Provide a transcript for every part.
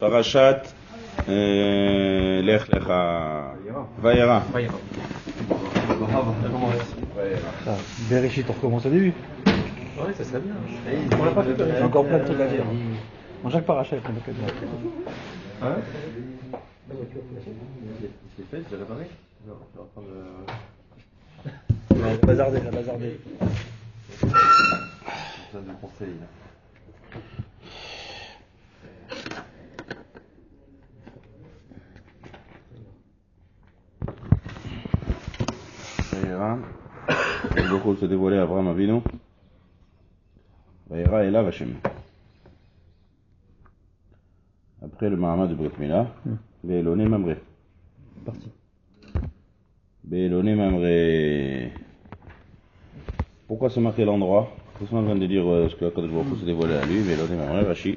Parashat Lech Lecha Vayera. Bereshit, on recommence au début. Ouais, ça serait bien. On l'a pas fait, j'ai encore plein de trucs à dire. En chaque parachat, on a qu'à dire. Hein? C'est fait, j'ai réparé? Non, je suis en train de... La bazardée. Ça me conseille là. Vayera. Beaucoup se dévoiler à Abraham Avinu. Vayera et là Vachem. Après le Mahamad de Brit Mila, Béloné Mamré. Parti. Béloné Mamré. Pourquoi se marquer l'endroit? Tout le monde vient de dire ce que Akadosh Baruch Hu s'est dévoilé à lui. Béloné Mamré, Rashi.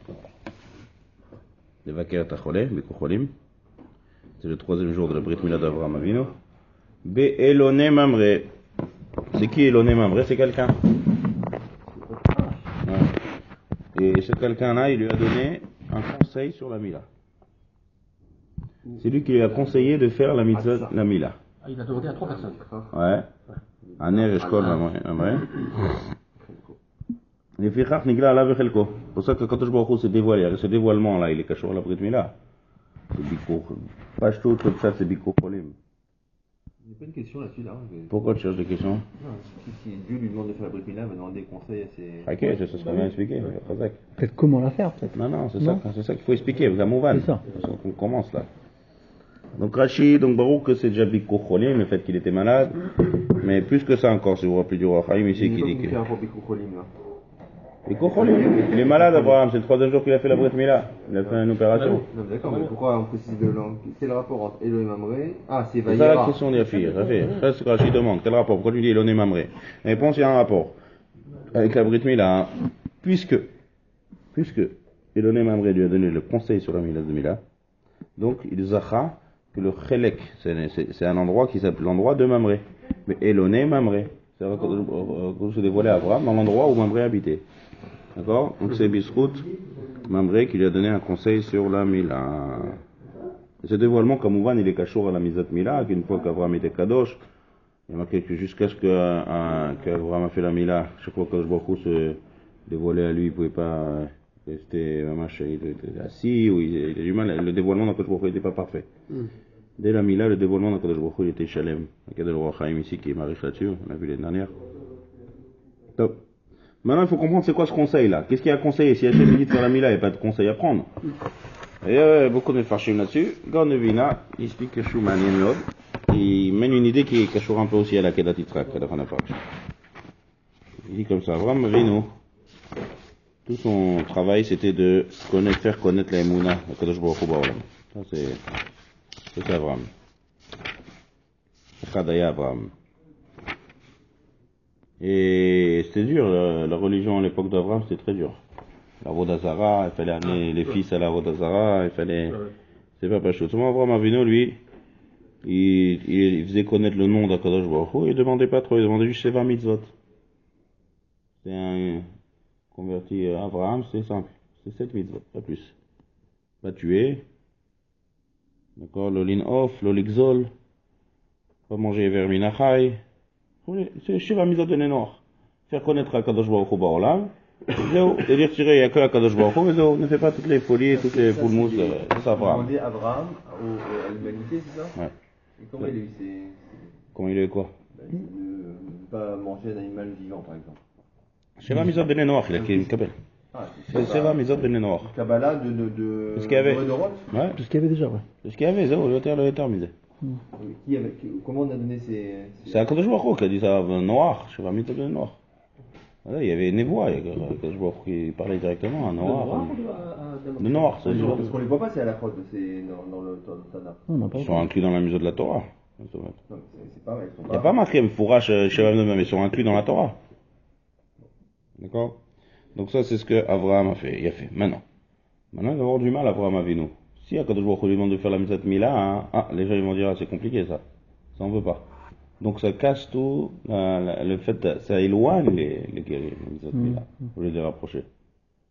Levaker Tacholé, Bekucholim. C'est le troisième jour de la Brit Mila d'Abraham Avinu. Béloné Mamré. C'est qui Éloné Mamré? C'est quelqu'un. Ouais. Et ce quelqu'un-là, il lui a donné un conseil sur la Mila. C'est lui qui lui a conseillé de faire la mitzvah, la Mila. Ah, il a demandé à 3 personnes. Ouais. Aner, Eshkol, Mamré. Et Fichach Nigla Allah Vechelko. C'est pour ça que quand Akadosh Baruch Hu s'est dévoilé, ce dévoilement-là, il est caché à la Brit Mila. C'est Biko. Pas tout comme ça, c'est Biko Cholim. Il n'y a pas une question là-dessus là. Pourquoi tu cherches des questions? Non, si Dieu lui demande de faire la Brit Mila, il va demander des conseils à ses... Ok, c'est ce qu'on vient expliquer. Peut-être comment la faire, peut-être. Non, c'est ça qu'il faut expliquer. Vous avez Mouvan. C'est ça. On commence là. Donc Rashi, donc Baruch que c'est déjà Biko Cholim, le fait qu'il était malade. Mais plus que ça encore, si vous vous rappelez du roi Chaim ici qui dit que... Biko Cholim, il est malade Abraham, c'est le troisième jour qu'il a fait la Brit Mila. Il a fait une opération. Non, d'accord, mais pourquoi on précise de langue? Quel rapport entre Elohim Mamré? Ah, c'est C'est ça la Vayera. question d'Yafir. Ça, c'est ce que Rashi demande. Quel rapport? Pourquoi tu dis Eloné Mamré? La réponse, il y a un rapport. Avec la Brit Mila, puisque Eloné Mamré lui a donné le conseil sur la Mila de Mila, donc il zacha que le Chelek, c'est un endroit qui s'appelle l'endroit de Mamré. Mais Eloné Mamré, c'est quand se dévoilait à Abraham dans l'endroit où Mamré habitait. D'accord? Donc c'est Bisrout Mamré qui lui a donné un conseil sur la Mila. Et ce dévoilement, comme Ouvan, il est cachour à la Mizat Mila, qu'une fois qu'Abraham était Kadosh, il y a marqué que jusqu'à ce qu'Abraham a fait la Mila, chaque fois que Kadosh Baruch Hu se dévoilait à lui, il ne pouvait pas rester il était assis, ou il a du mal, le dévoilement d'Akadosh Baruch Hu n'était pas parfait. Dès la Mila, le dévoilement d'Akadosh Baruch Hu était Shalem. Il y a le roi Chaim ici qui est marié là-dessus, on a vu l'année dernière. Top. Maintenant, il faut comprendre c'est quoi ce conseil-là. Qu'est-ce qu'il y a à conseiller? Si Hachem dit de faire la Mila, il n'y a pas de conseil à prendre. Et beaucoup de farshim là-dessus. Gornevina, il explique que Schumann Yemod, il mène une idée qui est cachour un peu aussi à la Kedat Yitzhak, à la fin de la farshim. Il dit comme ça, Avram Avinu, tout son travail c'était de faire connaître la Emouna, la Kadosh Baruch Hu Ba'olam. Ça c'est Avram. Chadaya Avram. Et c'était dur, la religion à l'époque d'Avram c'était très dur. La Vodazara, il fallait amener les fils à la Vodazara, il fallait... C'est pas chaud. Seulement Abraham Avinu, lui, il faisait connaître le nom d'Akadosh Baruch Hu, il demandait pas trop, il demandait juste 20 mitzvot. C'est un converti Abraham, c'est simple. C'est 7 mitzvot, pas plus. Pas tuer. D'accord, l'olin off, l'oligzol. Pas manger vers minachai. C'est Shiva mitzvot de Nénoir. Faire connaître Akadosh Baruch Hu Ba'olam. Et dire tirer, il n'y a que la Kadosh Baruch Hu, ne fait pas toutes les folies, toutes les poulmousses, c'est ça, Abraham. Il a demandé Abraham à l'humanité, c'est ça? Ouais. Et comment il a eu ces... Comment il a eu quoi? Ne pas manger un animal vivant, par exemple. Sheva Mizot Ben Noach, il a qui Kabel. C'est Sheva Mizot Ben Noach. Kabbalah C'est ce qu'il y avait. Ouais. C'est ce qu'il y avait déjà, ouais. C'est ce qu'il y avait, ça, le terme misé. Comment on a donné ces... C'est Akadosh Baruch Hu qui a dit ça, Noach, Sheva Mizot Ben Noach. Voilà, il y avait Nevoa, Akadosh Baruch Hu qui parlait directement à Noach. De Noach, c'est sûr. Parce qu'on les voit pas, c'est à la fraude, c'est dans le Tanakh. Ils sont inclus dans la Mizot de la Torah. Non, c'est pas vrai. Il n'y a pas marqué Mfourash Sheva Mizot, mais ils sont inclus dans la Torah. D'accord? Donc ça, c'est ce que Abraham a fait. Il a fait. Maintenant, il va avoir du mal, Abraham Avinu. Si Akadosh Baruch Hu lui demande de faire la Mitzvah Mila, les gens ils vont dire, c'est compliqué ça. Ça on veut pas. Donc ça casse tout, le fait, ça éloigne les guerriers, les Mitzvah Mila, au lieu de les rapprocher.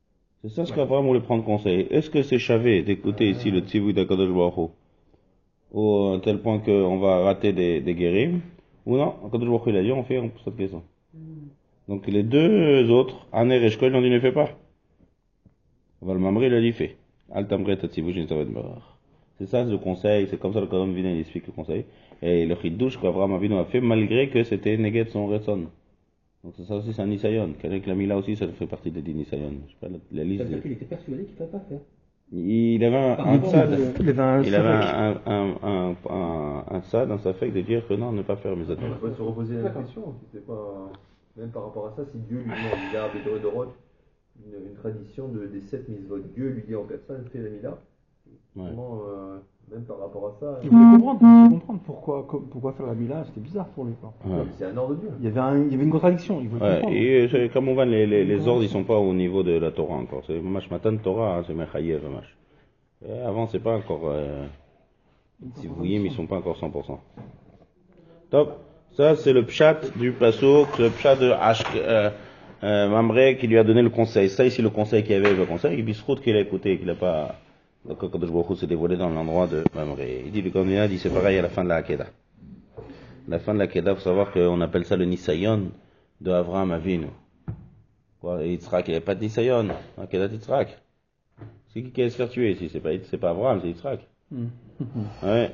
C'est ça ce qu'Abraham voulait prendre conseil. Est-ce que c'est chavé d'écouter ici le tzivouï d'Akadosh Baruch Hu, au à tel point qu'on va rater des guérim, ou non? Akadosh Baruch Hu, il a dit, on fait cette question. Donc les deux autres, Aner et Shkol, ils ont dit ne fais pas. Val Mamre, il a dit fais. Al Tamre Tatzivouj Nisavet Barar. C'est ça le conseil, c'est comme ça que le Kadam Vina il explique le conseil. Et le Chidouche qu'Abraham Avinu a fait malgré que c'était Neget son Retson. Donc ça aussi c'est un Nisayon. Avec la Mila aussi ça fait partie des 10 Nisayon. Je sais pas la liste. C'est-à-dire qu'il était persuadé qu'il ne fallait pas faire. Il avait un tzad. Il avait un tzad dans sa fête de dire que non, ne pas faire mes On attentes. va se reposer la question, si c'est pas, même par rapport à ça, si Dieu lui demande, il a Bédoré Dorot, une tradition des 7 mitzvot, Dieu lui dit en personne, fais la Mila. Ouais. Comment, même par rapport à ça, Il voulait comprendre pourquoi faire la Mila, c'était bizarre pour lui. Quoi. Ouais. c'est un ordre de Dieu. Il y avait une contradiction, il voulait comprendre. Et comme on voit, les ordres ils sont pas au niveau de la Torah encore. C'est Mamash Matan Torah, hein, c'est Mechayev Mamash. Et avant c'est pas encore. Si vous voyez, mais ils sont pas encore 100%. Top. Ça c'est le pshat du pasouk, le pshat de Mamre qui lui a donné le conseil. Ça ici le conseil qu'il y avait, le conseil, il bisroute qu'il a écouté, qu'il a pas. Donc quand Kadosh Baruch Hu s'est dévoilé dans l'endroit de Mamre. Il dit le candidat dit c'est pareil à la fin de la Hakeda. La fin de la Hakeda, faut savoir qu'on appelle ça le Nisayon de Avraham Avinu. Quoi, et Yitzhak, il n'y avait pas de Nisayon. Hakeda Yitzhak. C'est qui allait se faire tuer ici? C'est pas Avraham, c'est Yitzhak. Ouais.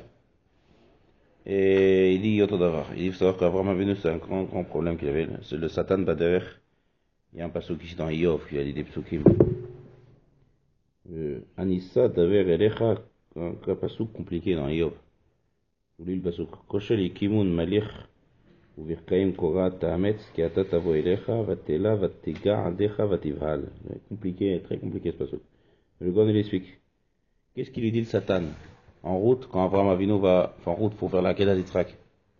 Et il dit Yoto Davar. Il dit, faut savoir qu'Avraham Avinu, c'est un grand problème qu'il avait. C'est le Satan Bader. Il y a un pasuk ici dans Yov qui a dit des psukim. Anissa Daver Elecha, un pasuk compliqué dans Yov. Vous lisez le pasuk. Koshel Yikimun Malich, Uvirkaim Kora Ta'ametz, Ki Ata Tavo Elecha, Vatela, Vatega, Adecha, Vativhal. Compliqué, très compliqué ce pasuk. Le gars, il explique. Qu'est-ce qu'il lui dit le Satan? En route, quand Abraham Avinu va en route pour faire la Kedah d'Yitzhak.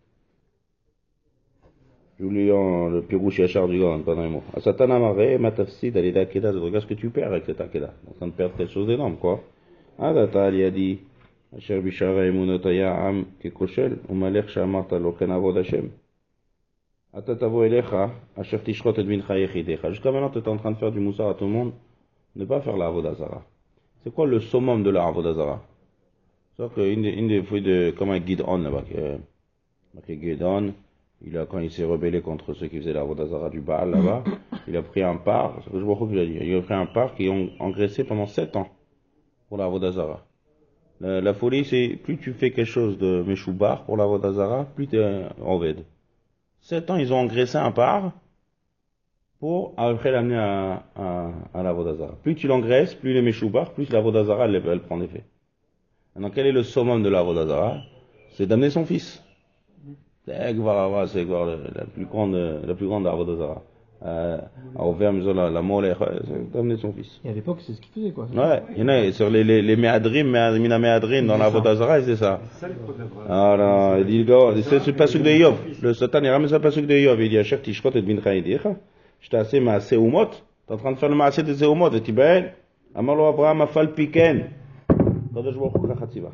Je vous lis le Pirouche Yachar du gars, pas dans les mots. Satan amaré, matafsid, à l'Eda Kedah, regarde ce que tu perds avec cette Kedah. On est en train de perdre quelque chose d'énorme, quoi. Adata, il a dit, Asher Bishara Emunotaya Am Kekoshel, Umalech Shamarta Loken Avod Hashem. Atatavo Elecha, Asher Tishrot et Mincha Yechidecha. Jusqu'à maintenant, tu es en train de faire du moussard à tout le monde, ne pas faire la Avodazara. C'est quoi le summum de la Avodazara? C'est qu'une des fouilles de, comme un Gidon là-bas, Gidon, quand il s'est rebellé contre ceux qui faisaient la Avodazara du Baal là-bas, il a pris un par, c'est ce que je vois que j'ai dit, il a pris un par qui ont engraissé pendant 7 ans pour la Avodazara. La folie, c'est plus tu fais quelque chose de Meshoubar pour la Avodazara, plus tu es Oved. 7 ans, ils ont engraissé un par pour après l'amener à la Avodazara. Plus tu l'engraisses, plus les Meshoubar, plus la Avodazara elle prend effet. Maintenant, quel est le summum de la Avodazara? C'est d'amener son fils. C'est la plus grande Avodazara. À Auvergne, la Molech, c'est d'amener son fils. Et à l'époque, c'est ce qu'il faisait, quoi. Ouais, il y en a sur les Meadrim, Mina Meadrim dans la Avodazara, c'est ça. Alors, il dit, c'est le pasuk de Yov. Le Satan, il ramène le pasuk de Yov. Il dit, Asher Tishrot et Bincha Yidecha. J'étais assez ma Seumot. T'es en train de faire le maasé de Seumot. Et tu ben, Amalo Abraham Afal Piken. Kadosh Baruch Hu Kachatziva.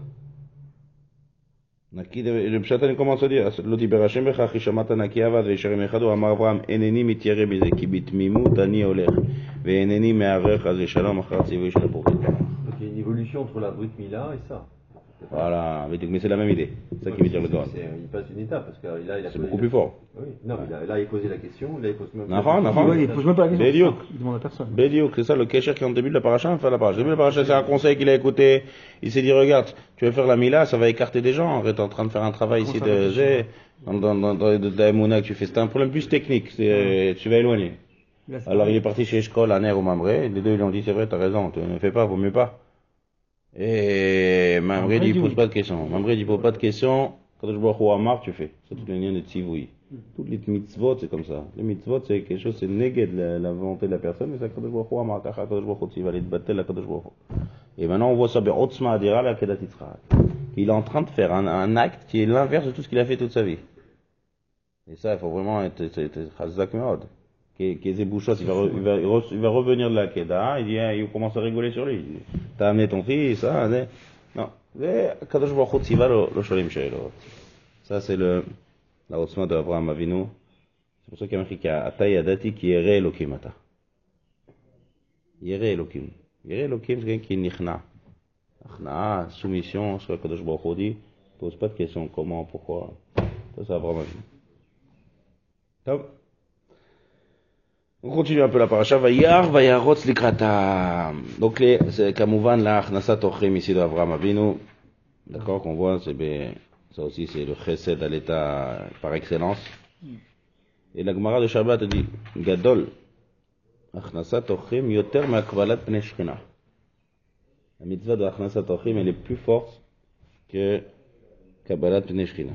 Le Pshatan commence à dire, Loti Berashem Bechach, Ishamata Naki Avad, Vesharim Echado, Amar Abraham, Eneni mitire bize, ki bitmimut ani olech, ve eneni me'arech, az Shalom achar tzivui shel Purvit. Donc il y a une évolution entre la Brit Mila et ça. Voilà, mais c'est la même idée. C'est ça qui veut dire le Goran. Il passe une étape, parce que là, il a C'est beaucoup plus fort. Oui, non, mais là, il posé la question, là, il pose même Il pose même pas la question. Bédiouk. Il demande à personne. Bédiouk, c'est ça le Kesher qui est en début de la paracha, enfin la paracha. Début de la paracha, c'est un conseil qu'il a écouté. Il s'est dit, regarde, tu vas faire la Mila, ça va écarter des gens. Tu es en train de faire un travail ici de Emouna que tu fais. C'est un problème plus technique. Tu vas éloigner. Alors il est parti chez Eshkol, Aner ou Mamre. Les deux, ils lui ont dit, c'est vrai, t'as raison, ne fais pas, vaut mieux pas. Et Mamre dit, pose pas de questions. Mamre dit, pose pas de questions. Quand je vois Amar, tu fais. C'est tout le lien de Tzivoui. Toutes les mitzvot, c'est comme ça. Les mitzvot, c'est quelque chose, c'est négué de la volonté de la personne, mais c'est Kadosh Baruch Hu Amar, Kadosh Baruch Hu, il va aller te battre la Kadosh Baruch Hu. Et maintenant, on voit ça, Otzma Adira, la Kedat Yitzhak. Il est en train de faire un acte qui est l'inverse de tout ce qu'il a fait toute sa vie. Et ça, il faut vraiment être Chazak Meod. Kezebouchot, il va revenir de la Kedah, il commence à rigoler sur lui. T'as amené ton fils, ça, non. Kadosh Baruch Hu Tziva lo Sholim Sheilot. Ça, c'est la Otzma de Abraham Avinu. C'est pour ça qu'il y a marqué qu'il y a Atay Adati qui est Re Elokimata. Yere Elohim. Yere Elohim, c'est quelqu'un qui est nichna. Achna, soumission, ce que Kadosh Baruch Hu dit, pose pas de questions, comment, pourquoi. Ça vraiment vu. Top. On continue un peu la paracha. Vayar, vayarot likrata. Donc, c'est Kamouvan, la Achnasat Ochim ici d'Avraham Avinu. D'accord, qu'on voit, ça aussi, c'est le chesed à l'état par excellence. Et la Gemara de Shabbat dit, Gadol, Achnasat Ochim, yoter ma'akvalat pnei shchina. La mitzvah de Achnasat Ochim, elle est plus forte que Kabbalat pnei shchina.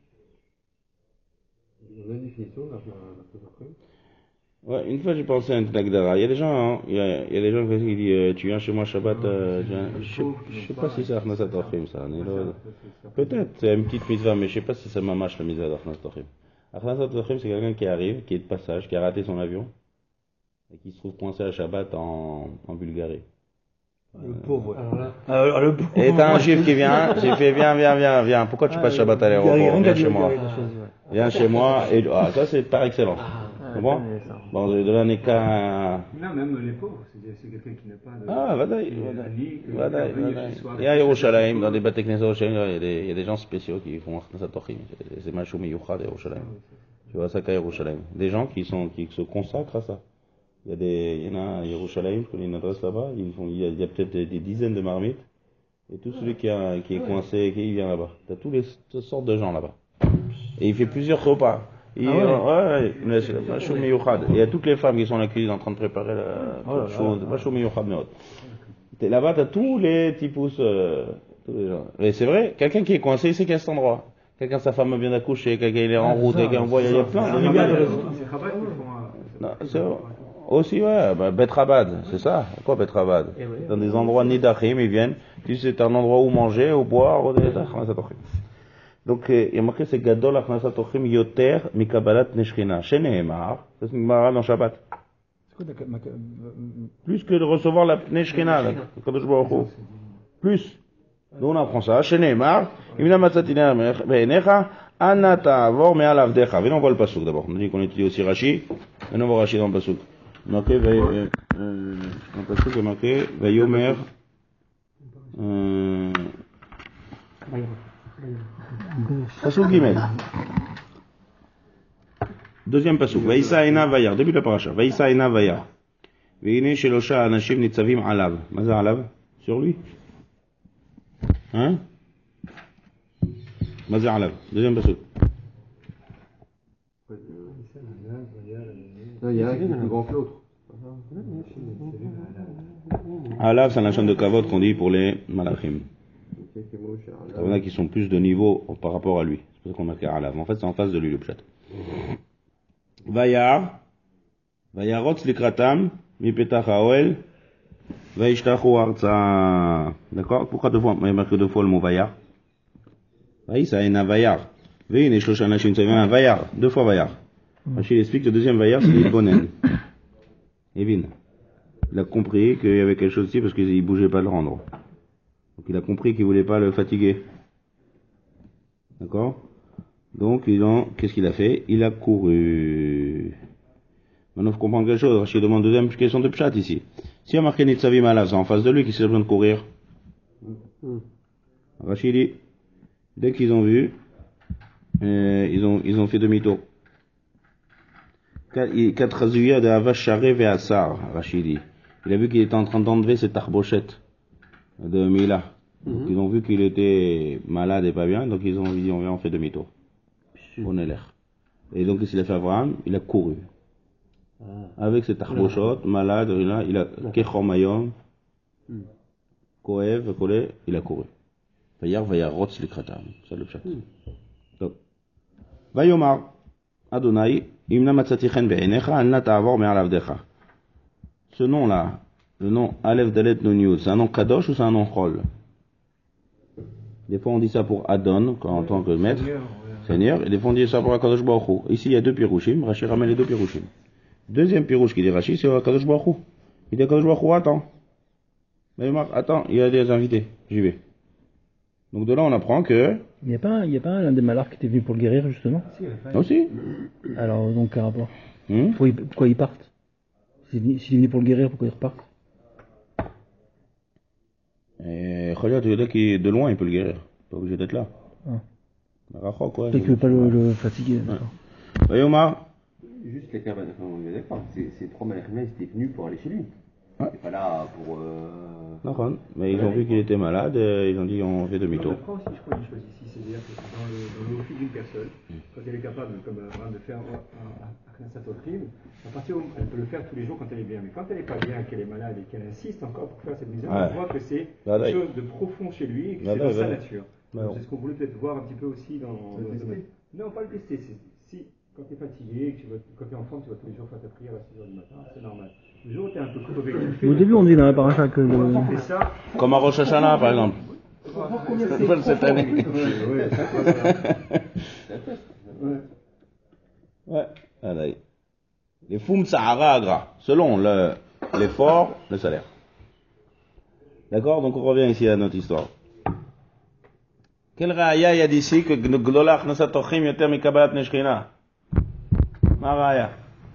La définition de la Achnasat. Ouais, une fois j'ai pensé à un Nagdara. Il y a des gens, hein, il y a des gens qui disent, tu viens chez moi Shabbat, je sais pas si c'est Achnasat Ochim, ça. Peut-être, c'est une petite mitzvah, mais je sais pas si c'est mamash la mitzvah d'Achnasat Ochim. Achnasat Ochim, c'est quelqu'un qui arrive, qui est de passage, qui a raté son avion, et qui se trouve coincé à Shabbat en Bulgarie. Le pauvre. Le pauvre. Et t'as un juif qui vient, j'ai fait, viens, pourquoi tu passes Shabbat à l'aéroport? Viens chez moi. Viens chez moi, et ça c'est par excellence. Bon, de l'année qu'à... Non, même les pauvres, c'est quelqu'un qui n'a pas de... Ah, vadaï. Il y a Yerushalayim, dans des Bate Knesset, il y a des gens spéciaux qui font Achnasat Ochim. C'est Mashou Miyuchad Yerushalayim. Tu vois ça qu'à Yerushalayim. Des gens qui se consacrent à ça. Il y en a à Yerushalayim, je connais une adresse là-bas, il y a peut-être des dizaines de marmites. Et tout celui qui est coincé, qui vient là-bas. T'as toutes sortes de gens là-bas. Et il fait plusieurs repas. Il y a toutes les femmes qui sont dans la cuisine en train de préparer la chose. Là-bas, t'as tous les typus, tous les gens. Et c'est vrai, quelqu'un qui est coincé, il sait qu'à cet endroit. Quelqu'un, sa femme vient d'accoucher, quelqu'un il est en route, quelqu'un envoie, il y a plein de c'est aussi, Bet Rabad, c'est ça. Quoi Bet Rabad? Dans des endroits nidachim, ils viennent. Si c'est un endroit où manger, où boire, ou des donc, il y a marqué, c'est Gadol Achnasat Ochim Yoter Mikabalat Neshchina. Chez Nehemar, ça c'est une Gemara dans Shabbat. Plus que de recevoir la Neshchina, plus. Nous on apprend ça. Chez Nehemar, Imna Matzatina Be'enecha, Anna Ta'avor Me'al Avdecha. Venez, on voit le pasuk d'abord. On a dit qu'on étudie aussi Rashi. Maintenant, on voit Rashi dans le pasuk. Marqué, dans le pasuk, il y a marqué, Vayomer, Pasuk Gimel. Deuxième pasuk. Vaïsa ena vayar. Début de la paracha. Vaïsa ena vayar. Veine shelosha anashim nitzavim alav. Maza alav? Sur lui? Hein? Maza alav. Deuxième pasuk. Il y a un qui est plus grand que l'autre. Alav, c'est un lachan de kavod qu'on dit pour les malachim. Il y en a qui sont plus de niveau par rapport à lui. C'est pour ça qu'on marque Alav. En fait, c'est en face de lui le pshat. Vayar, Vayarot likratam, mipetach haoel, Vaishtachu arza. D'accord? Pourquoi deux fois? Il y a marqué deux fois le mot Vayar. Vaïsa ena Vayar. Veine shlosha anashim tzavim Vayar. Deux fois Vayar. Rachid explique que le deuxième Vayar, c'est l'Ilbonen. Evin. Il a compris qu'il y avait quelque chose ici parce qu'il bougeait pas de le rendre. Donc il a compris qu'il voulait pas le fatiguer. D'accord? Donc qu'est-ce qu'il a fait? Il a couru. Maintenant, il faut comprendre quelque chose. Rachid demande deuxième question de pshat ici. Si il y a marqué Nitzavim Alav, c'est en face de lui qui s'est besoin de courir. Rachid dit, dès qu'ils ont vu, ils ont fait demi-tour. Quatre zuyas de Havash Sharev et Assar, Rachid dit. Il a vu qu'il était en train d'enlever ses tarbochettes de Mila. Ils ont vu qu'il était malade et pas bien, donc ils ont dit on fait demi-tour. On est l'air. Et donc qu'est-ce qu'il a fait Abraham? Il a couru. Avec ses tarbochot, malade, il a Kechomayom, Koev, Kolé, il a couru. Vayarot likratam. C'est le chat. Donc, Vayomar, Adonai, Imna matzatichen be'enecha, Anna ta'avor me'al avdecha. Ce nom-là, le nom Aleph Dalet Nun Yud, c'est un nom Kadosh ou c'est un nom Chol? Des fois on dit ça pour Adon, en tant que maître, Seigneur, et des fois on dit ça pour Akadosh Baruch Hu. Ici il y a deux pirouchim, Rashi ramène les deux pirouchim. Deuxième pirouche qui dit Rashi, c'est Akadosh Baruch Hu. Il dit Akadosh Baruch Hu, attends. Mais Marc, attends, il y a des invités, j'y vais. Donc de là on apprend que... Il n'y a pas l'un des malars qui était venu pour le guérir justement? Aussi. Alors donc quel rapport? Pourquoi ils partent? S'il est venu pour le guérir, pourquoi ils repartent? Et regarde, le gars qui est de loin, il peut le guérir. Pas obligé d'être là. Rachok, ouais. Peut-être qu'il veut pas le fatiguer. D'accord. Oui, Omar. Juste les cabane, on est d'accord. Ces trois malachimés, ils étaient venus pour aller chez lui. Ouais. Ils étaient pas là pour. D'accord. Mais ils ont vu qu'il était malade, et ils ont dit on fait demi-tour. On apprend aussi, je crois, une chose ici, c'est-à-dire que dans le fil d'une personne, quand elle est capable, comme Abraham, de faire un Knesset, à partir où elle peut le faire tous les jours quand elle est bien. Mais quand elle n'est pas bien, qu'elle est malade et qu'elle insiste encore pour faire cette mise Ouais. on voit que c'est quelque chose de profond chez lui et que c'est dans sa nature. C'est ce qu'on voulait peut-être voir un petit peu aussi dans le domaine. Non, pas le tester. Si, quand tu es fatigué, quand tu es en forme, tu vas tous les jours faire ta prière à 6h du matin, c'est normal. Le jour où tu es un peu crevé, Au début, on dit dans la paracha que quand tu fais ça, Comme à Rosh Hashanah, par exemple. Cette année. Ouais. Allez. Les Foum Sahara Agra. Selon l'effort, le salaire. D'accord? Donc on revient ici à notre histoire. Quel raya il y a d'ici que Gdolach Nasatochim Yoter Mikabalat Neshchina? Ma raya.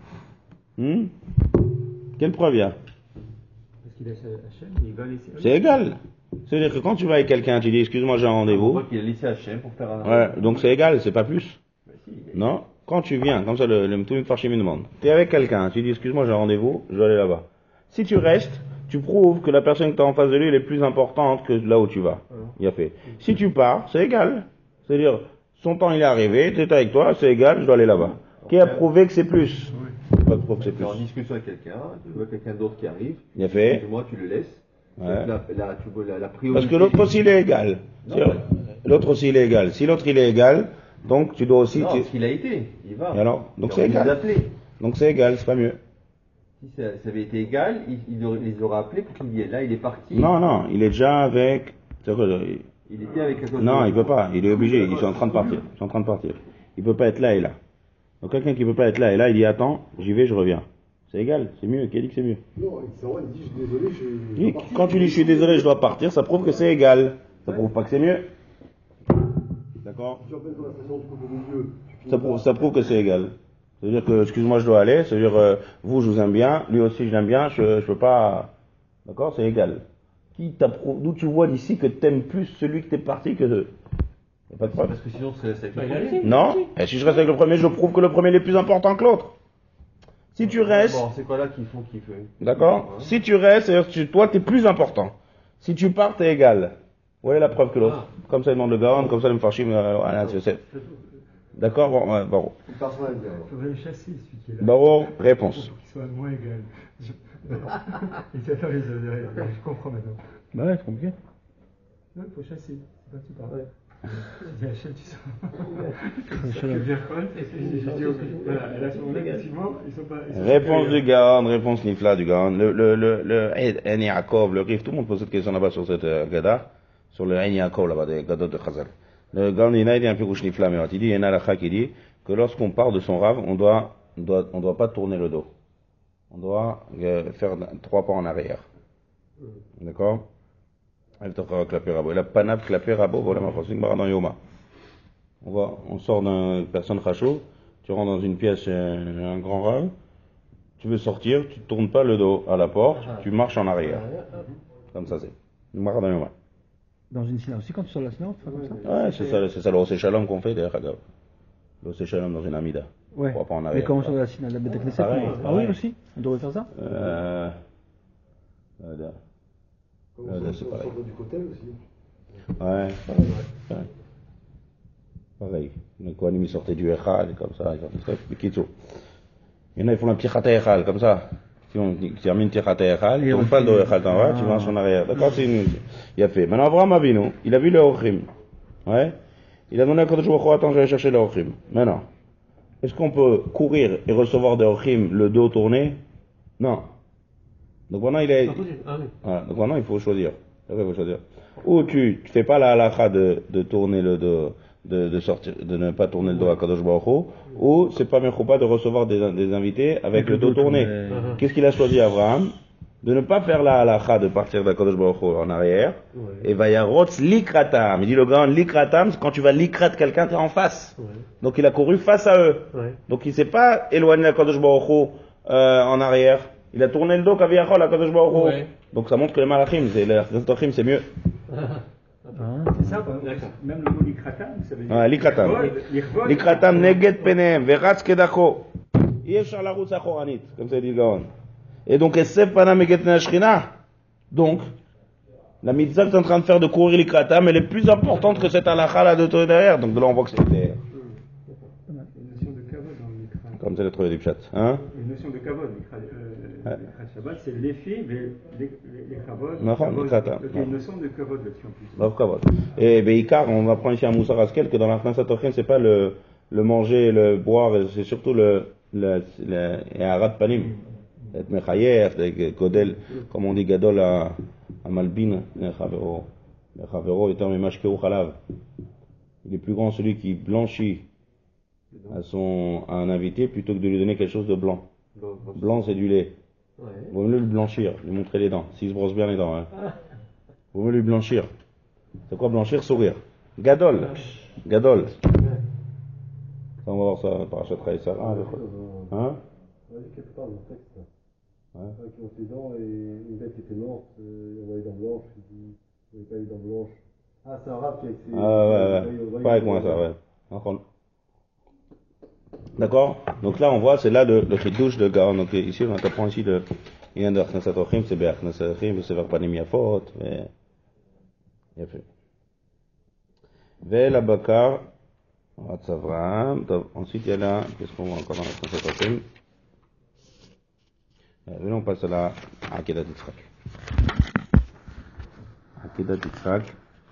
Quelle preuve il y a? parce qu'il a Hachem, il va laisser. C'est égal. C'est-à-dire que quand tu vas avec quelqu'un, tu dis excuse-moi, j'ai un On rendez-vous. voit qu'il a laissé Hachem pour faire un. Ouais, donc c'est égal, c'est pas plus. Bah, si, Non? Quand tu viens, comme ça le Mtoumim Farshim me demande. Tu es avec quelqu'un, tu dis excuse-moi, j'ai un rendez-vous, je dois aller là-bas. Si tu restes, tu prouves que la personne que tu as en face de lui elle est plus importante que là où tu vas. Il a fait. Si tu pars, c'est égal. C'est-à-dire, son temps il est arrivé, tu es avec toi, c'est égal, je dois aller là-bas. Qui a prouvé que c'est plus? Pas de preuve que c'est Tu es en plus. discussion avec quelqu'un, tu vois quelqu'un d'autre qui arrive. Il a fait. Moi, tu le laisses. Ouais. Tu vois la priorité. Parce que l'autre aussi il est égal. L'autre aussi il est égal. Si l'autre il est égal, donc tu dois aussi. Non, parce qu'il a été, il va. Et alors, donc Il c'est aurait dû les égal. appeler. Donc c'est égal, c'est pas mieux. Si ça avait été égal, il les aurait appelés pour qu'il y ait. Là, il est parti. Non, il est déjà avec. Il était avec un Non, il peut pas. Il est obligé. Ils sont en train de partir. Il peut pas être là et là. Donc quelqu'un qui peut pas être là et là, il dit attends, j'y vais, je reviens. C'est égal, c'est mieux. Qui a dit que c'est mieux? Non, il dit je suis désolé, je Oui, quand tu dis je suis désolé, je dois partir, ça prouve que c'est égal. Ça prouve pas que c'est mieux. D'accord? suis en pleine conversation, tu coupes au milieu. Ça prouve que c'est égal. C'est-à-dire que excuse-moi, je dois aller. C'est-à-dire vous, je vous aime bien, lui aussi, je l'aime bien. Je peux pas. D'accord? C'est égal. D'où tu vois d'ici que t'aimes plus celui que t'es parti que eux? Y a pas de preuve. Parce que sinon, c'est avec le premier. Non. Et si je reste avec le premier, je prouve que le premier est plus important que l'autre. Si tu restes, Bon, c'est quoi là qu'ils font kiffer? d'accord? Si tu restes, c'est-à-dire que toi, t'es plus important. Si tu pars, t'es égal. Vous voyez la preuve que l'autre. Comme ça, il demande le Gaon, comme ça, le Mfarshim, d'accord? Bon, ouais, bon. Il passe mal, bien. Il faudrait le chasser, celui qui est là. Bon, réponse. Pour qu'il soit moins égal. Je comprends maintenant. Bah ouais, c'est compliqué. Non, il faut chasser. C'est pas tout pareil. Je dis Hachem, tu sens. Je viens compte. J'ai dit, voilà, et là, à ce moment-là, effectivement, ils sont pas. Réponse du Gaon, réponse Nifla du Gaon. Le En Yaakov, le Rif, tout le monde pose cette question là-bas sur cette Gada, sur le En Yaakov là-bas, des Gadot de Chazal. Le Gaon, il dit un peu couche Nifla, mais il dit, il y a une halakha qui dit que lorsqu'on part de son rave, on doit pas tourner le dos. On doit faire 3 pas en arrière. D'accord? La panav clapé rabo, voilà ma façon dans Yoma. On sort d'une personne rachaud, tu rentres dans une pièce, un grand rave, tu veux sortir, tu ne tournes pas le dos à la porte, tu marches en arrière. Comme ça c'est. Dans Yoma. Dans une sina aussi, quand tu sors de la sina, on fait comme ça. Ouais, c'est ça le Osé Shalom qu'on fait d'ailleurs, Hagav. Le Osé Shalom dans une amida. Ouais. 3 pas en Mais arrière. comment on sort de la sina, la bête avec les sept Pareil, Ah oui, pareil. aussi? On devrait faire ça? C'est pareil. Du cocktail aussi. Ouais, pareil. Les Kohanim, ils sortaient du Echal, comme ça, ils sortaient ça. Mikitsu. Il y en a, ils font un petit Chata Echal, comme ça. Si on termine petit Chata Echal, ils tournent pas le dos Echal, t'en vas, tu marches en arrière. D'accord, il a fait. Maintenant, Abraham Avinu, il a vu le Ochim. Ouais. Il a donné à Kadosh Baruch Hu, attends, je vais chercher le Ochim. Maintenant, est-ce qu'on peut courir et recevoir des Ochim le dos tourné? Non. Donc maintenant, il est. Voilà. Donc maintenant, il faut choisir. Ou tu fais pas la halakha de tourner le dos, de sortir, de ne pas tourner le dos à Kadosh Baruch Hu, ou c'est pas mechoupa de recevoir des invités avec le dos tourné. Qu'est-ce qu'il a choisi Abraham? De ne pas faire la halakha de partir de Kadosh Baruch Hu en arrière. Et vayarotz likratam. Il dit le grand likratam, c'est quand tu vas likrat quelqu'un, tu es en face. Donc il a couru face à eux. Donc il s'est pas éloigné de Kadosh Baruch Hu en arrière. il a tourné le dos Kaviyachol à Kadosh Baruch Hu. Donc ça montre que les malachim, c'est mieux. C'est ça, même le mot likratam, ça veut dire. Ah, likratam. Likratam neged penem, veratz kedako. Yeshar la route achoranit, comme ça dit le Gaon. Et donc, Esef panam eget nashchina. Donc, la mitzvah que tu es en train de faire de courir likratam, elle est plus importante que cette halakha là de toi derrière. Donc de là, on voit que c'est clair. Une notion de kavod dans le likrat. Comme c'est le truc du pshat. Hein? Une notion de kavod, likrat Shabbat, c'est l'effet, mais les kavod. Une notion de kavod là-dessus en plus. Kavod. Et Beikar, on apprend ici à Moussar Askel que dans la Knesset Ochem, c'est pas le manger, le boire, c'est surtout le harat panim. Et mechayef, godel, comme on dit gadol à Malbin, le chavero étant mashkeu chalav. Il est plus grand celui qui blanchit à un invité plutôt que de lui donner quelque chose de blanc. Blanc, c'est du lait. Vaut mieux le blanchir, lui montrer les dents, s'il se brosse bien les dents. Hein. Vaut mieux lui blanchir. C'est quoi blanchir? Sourire. Gadol. Gadol. Ça, on va voir ça par Achattra et Sarah. Hein? Quelque part dans le texte, qui ont ses dents et une bête était morte, on voit les dents blanches, il dit, on n'avait pas les dents blanches. Ah, c'est un rap qui a été. Ouais. Pas avec moi, ça, ouais. D'accord? Donc là, on voit, c'est là le chidouche de Gaon. Donc ici, on apprend ici il y a un d'Achnesat Ochim, c'est Be'achnesat Ochim, c'est Verpanim Yafot, mais. Il y a fait. Ve'el Abakar, Ratzavram. Ensuite, il y a là, qu'est-ce qu'on voit encore dans l'Achnesat Ochim? Là, on passe à la Akedat Yitzhak. Akedat Yitzhak.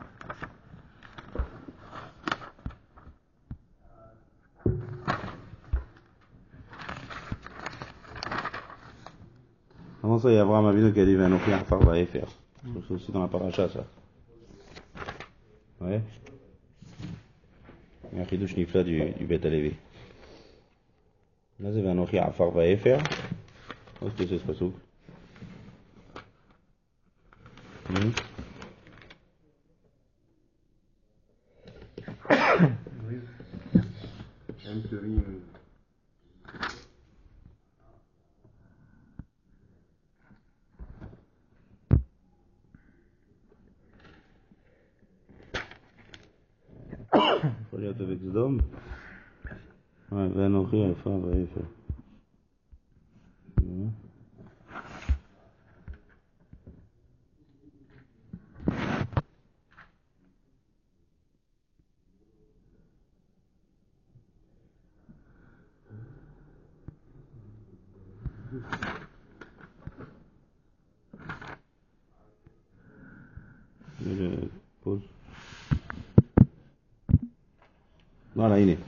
Comment ça, il y a Abraham Avinu qui a dit Vanochi Afar Vaefer. C'est aussi dans la paracha, ça. Ouais. Il y a un chidouche nifla du Beth Alevi. Là, c'est Vanochi Afar Vaefer. Où est-ce que c'est ce pasouk? Faut aller avec Zdom. Ouais, Vanochi Afar Vaefer. Pause. Voilà, il est.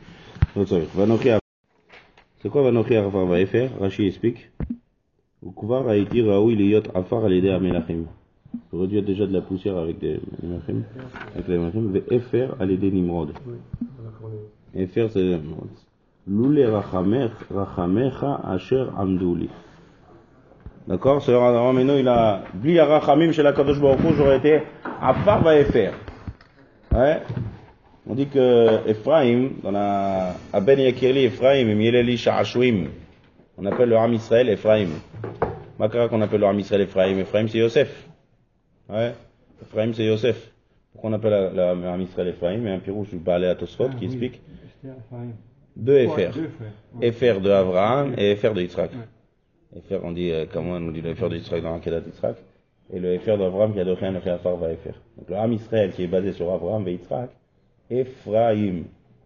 C'est quoi Vanochi Afar Vaefer? Rashi explique. Ukvar a été raoui liyot afar al yedei amelachim. J'aurais dû être déjà de la poussière avec les melachim. Ve efer al yedei nimrod. Efer c'est Lule rachamecha asher amdouli. D'accord? C'est maintenant il a bli rachamim chez la Kadosh Baruch Hu, j'aurais été afar va efer. Ouais. On dit que Ephraim, dans la Aben Yakirli Ephraim, Mieleli Sha'ashwim. On appelle le Ham Israël Ephraim. Makara qu'on appelle le Ham Israël Ephraim. Ephraim c'est Yosef. Ouais. Ephraim c'est Yosef. Pourquoi on appelle le Ham Israël Ephraim? Il y a un pirouche du Baalé Atosfot qui explique deux Efer. Efer de Abraham et Efer de Yitzhak. Efer, on dit, comment on dit le Efer de Yitzhak dans Akedat Yitzhak. Et le Efer d'Abraham qui a de rien, le Réafar va Efer. Donc le Ham Israël qui est basé sur Abraham et Yitzhak. Ephraim.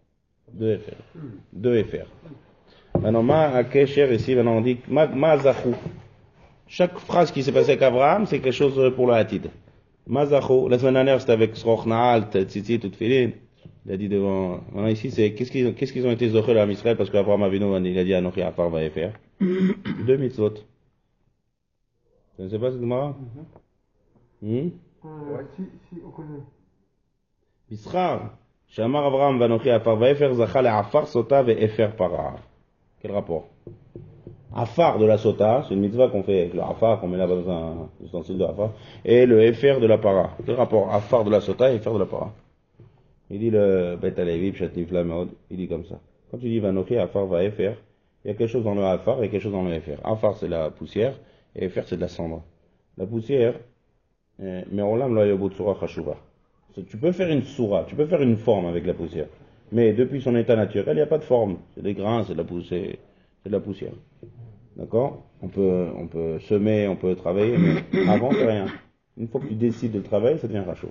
Deux Efer. Maintenant, ma Akesher ici, maintenant on dit ma Zachou. Chaque phrase qui s'est passée avec Abraham, c'est quelque chose pour la Hatid. Ma Zachou. La semaine dernière, c'était avec Sroch Naal, Tzitzi, tout Filin. Il a dit devant. Maintenant ici, c'est qu'est-ce qu'ils ont été zochés à Israël parce qu'Abraham Avinu, il a dit Anochi Afar va faire. Deux mitzvot. Tu ne sais pas cette Gemara? Si, on connaît. Bisrar. Shamar Abraham Vanochi Afar va faire Zachal Afar Sota ve Efer Para. Quel rapport? Afar de la Sota, c'est une mitzvah qu'on fait avec le Afar, qu'on met là-bas dans un ustensile de Afar, et le Efer de la Para. Quel rapport? Afar de la Sota et Efer de la Para. Il dit le Beth Alevi, Pshat Nifla Meod, il dit comme ça. Quand tu dis Vanochi Afar va Efer, il y a quelque chose dans le Afar et quelque chose dans le Efer. Afar c'est la poussière, Et faire, c'est de la cendre. La poussière, mais Olam lo yabu tsura chashuva. Tu peux faire une soura, tu peux faire une forme avec la poussière. Mais depuis son état naturel, il n'y a pas de forme. C'est des grains, c'est de la poussière. D'accord? On peut semer, on peut travailler, mais avant, c'est rien. Une fois que tu décides de travailler, ça devient rachou.